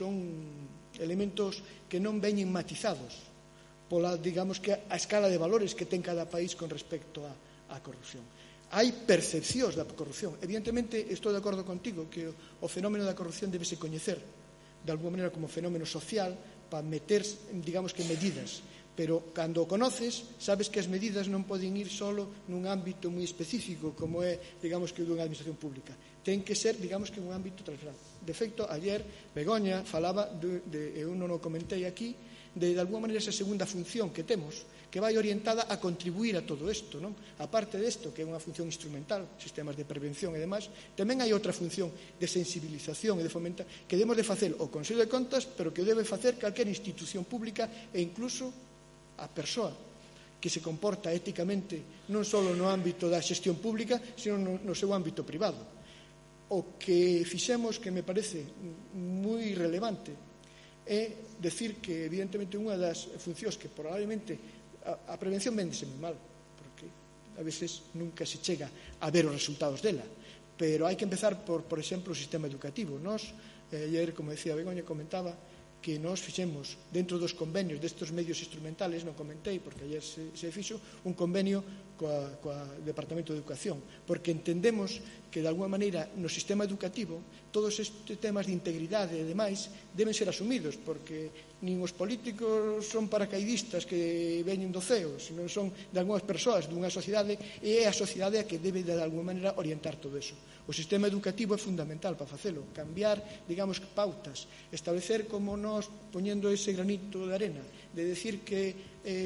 [SPEAKER 2] elementos que non veñen matizados pola, digamos que, a escala de valores que ten cada país con respecto á corrupción. Hai percepcións da corrupción. Evidentemente, estou de acordo contigo que o fenómeno da corrupción debese coñecer de alguma maneira como fenómeno social para meter, digamos que, medidas. Pero, cando o conoces, sabes que as medidas non poden ir solo nun ámbito moi específico como é, digamos que, dunha administración pública. Ten que ser, digamos que, un ámbito transversal. De feito, ayer Begoña falaba, eu non o comentei aquí, de alguma maneira esa segunda función que temos, que vai orientada a contribuir a todo isto, non? A parte desto, que é unha función instrumental, sistemas de prevención e demais, tamén hai outra función de sensibilización e de fomentar, que debemos de facer o Consello de Contas, pero que debe facer calquera institución pública e incluso a persoa que se comporta éticamente non só no ámbito da xestión pública, sino no seu ámbito privado. O que fixemos, que me parece moi relevante, é decir que, evidentemente, unha das funcións que probablemente a prevención véndese moi mal, porque a veces nunca se chega a ver os resultados dela, pero hai que empezar por exemplo, o sistema educativo. Nos, ayer, como decía Begoña, comentaba que nos fixemos dentro dos convenios destes medios instrumentales, non comentei porque ayer se fixo un convenio coa Departamento de Educación, porque entendemos que de alguma maneira no sistema educativo todos estes temas de integridade e demais deben ser asumidos, porque nin os políticos son paracaidistas que veñen do ceo, senón son de algunhas persoas dunha sociedade, e é a sociedade a que debe de alguma maneira orientar todo eso. O sistema educativo é fundamental para facelo, cambiar, digamos, pautas, establecer como nós poñendo ese granito de arena, de decir que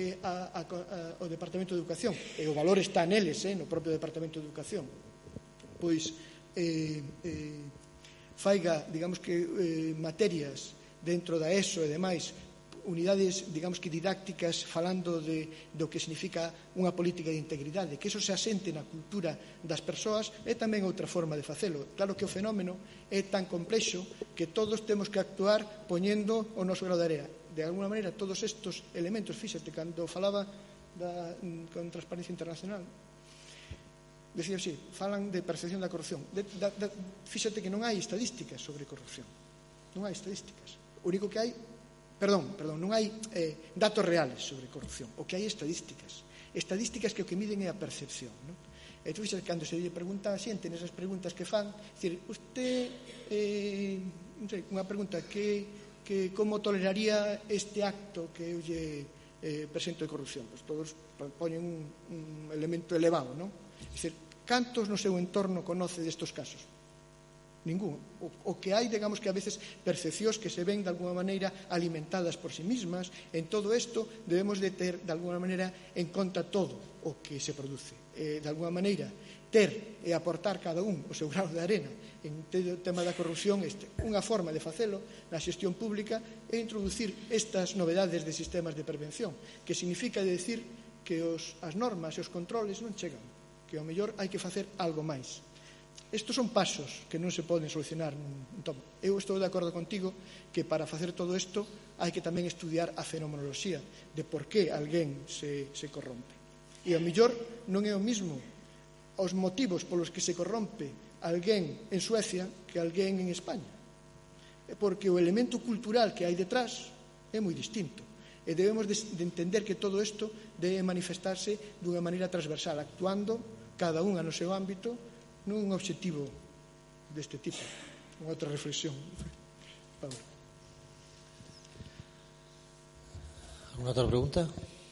[SPEAKER 2] o Departamento de Educación, e o valor está neles, no propio Departamento de Educación, pois faiga, digamos que, materias dentro da ESO e demais, unidades, digamos que didácticas, falando do que significa unha política de integridade, que eso se asente na cultura das persoas, é tamén outra forma de facelo. Claro que o fenómeno é tan complexo que todos temos que actuar poñendo o noso grau de area. De alguna maneira, todos estes elementos, fíxate, cando falaba con Transparencia Internacional, decía así, falan de percepción da corrupción. Fíxate que non hai estadísticas sobre corrupción. Non hai estadísticas. O único que hai, non hai datos reales sobre corrupción. O que hai é estadísticas. Estadísticas que o que miden é a percepción, non? E tú fíxate, cando se lle pregunta a xente nesas preguntas que fan, dicir, usted, non sei, unha pregunta que como toleraría este acto que eu lle presento de corrupción? Pois todos poñen un elemento elevado, non? Dicir, cantos no seu entorno conoce destes casos? Ningún. O que hai, digamos que a veces percepcións que se ven de alguna maneira alimentadas por sí mismas. En todo isto debemos de ter de alguna maneira en conta todo o que se produce. De alguna maneira ter e aportar cada un o seu grau de arena en todo o tema da corrupción. Unha forma de facelo na xestión pública é introducir estas novedades de sistemas de prevención, que significa decir que as normas e os controles non chegan, que ao mellor hai que facer algo máis. Estos son pasos que non se poden solucionar nun tomo. Eu estou de acordo contigo que para facer todo isto hai que tamén estudiar a fenomenoloxía de por que alguén se corrompe. E ao mellor non é o mismo os motivos polos que se corrompe alguén en Suecia que alguén en España. Porque o elemento cultural que hai detrás é moi distinto. E debemos de entender que todo isto debe manifestarse dunha maneira transversal, actuando cada unha no seu ámbito nun obxectivo deste tipo. Unha outra reflexión.
[SPEAKER 1] ¿Alguna otra pregunta?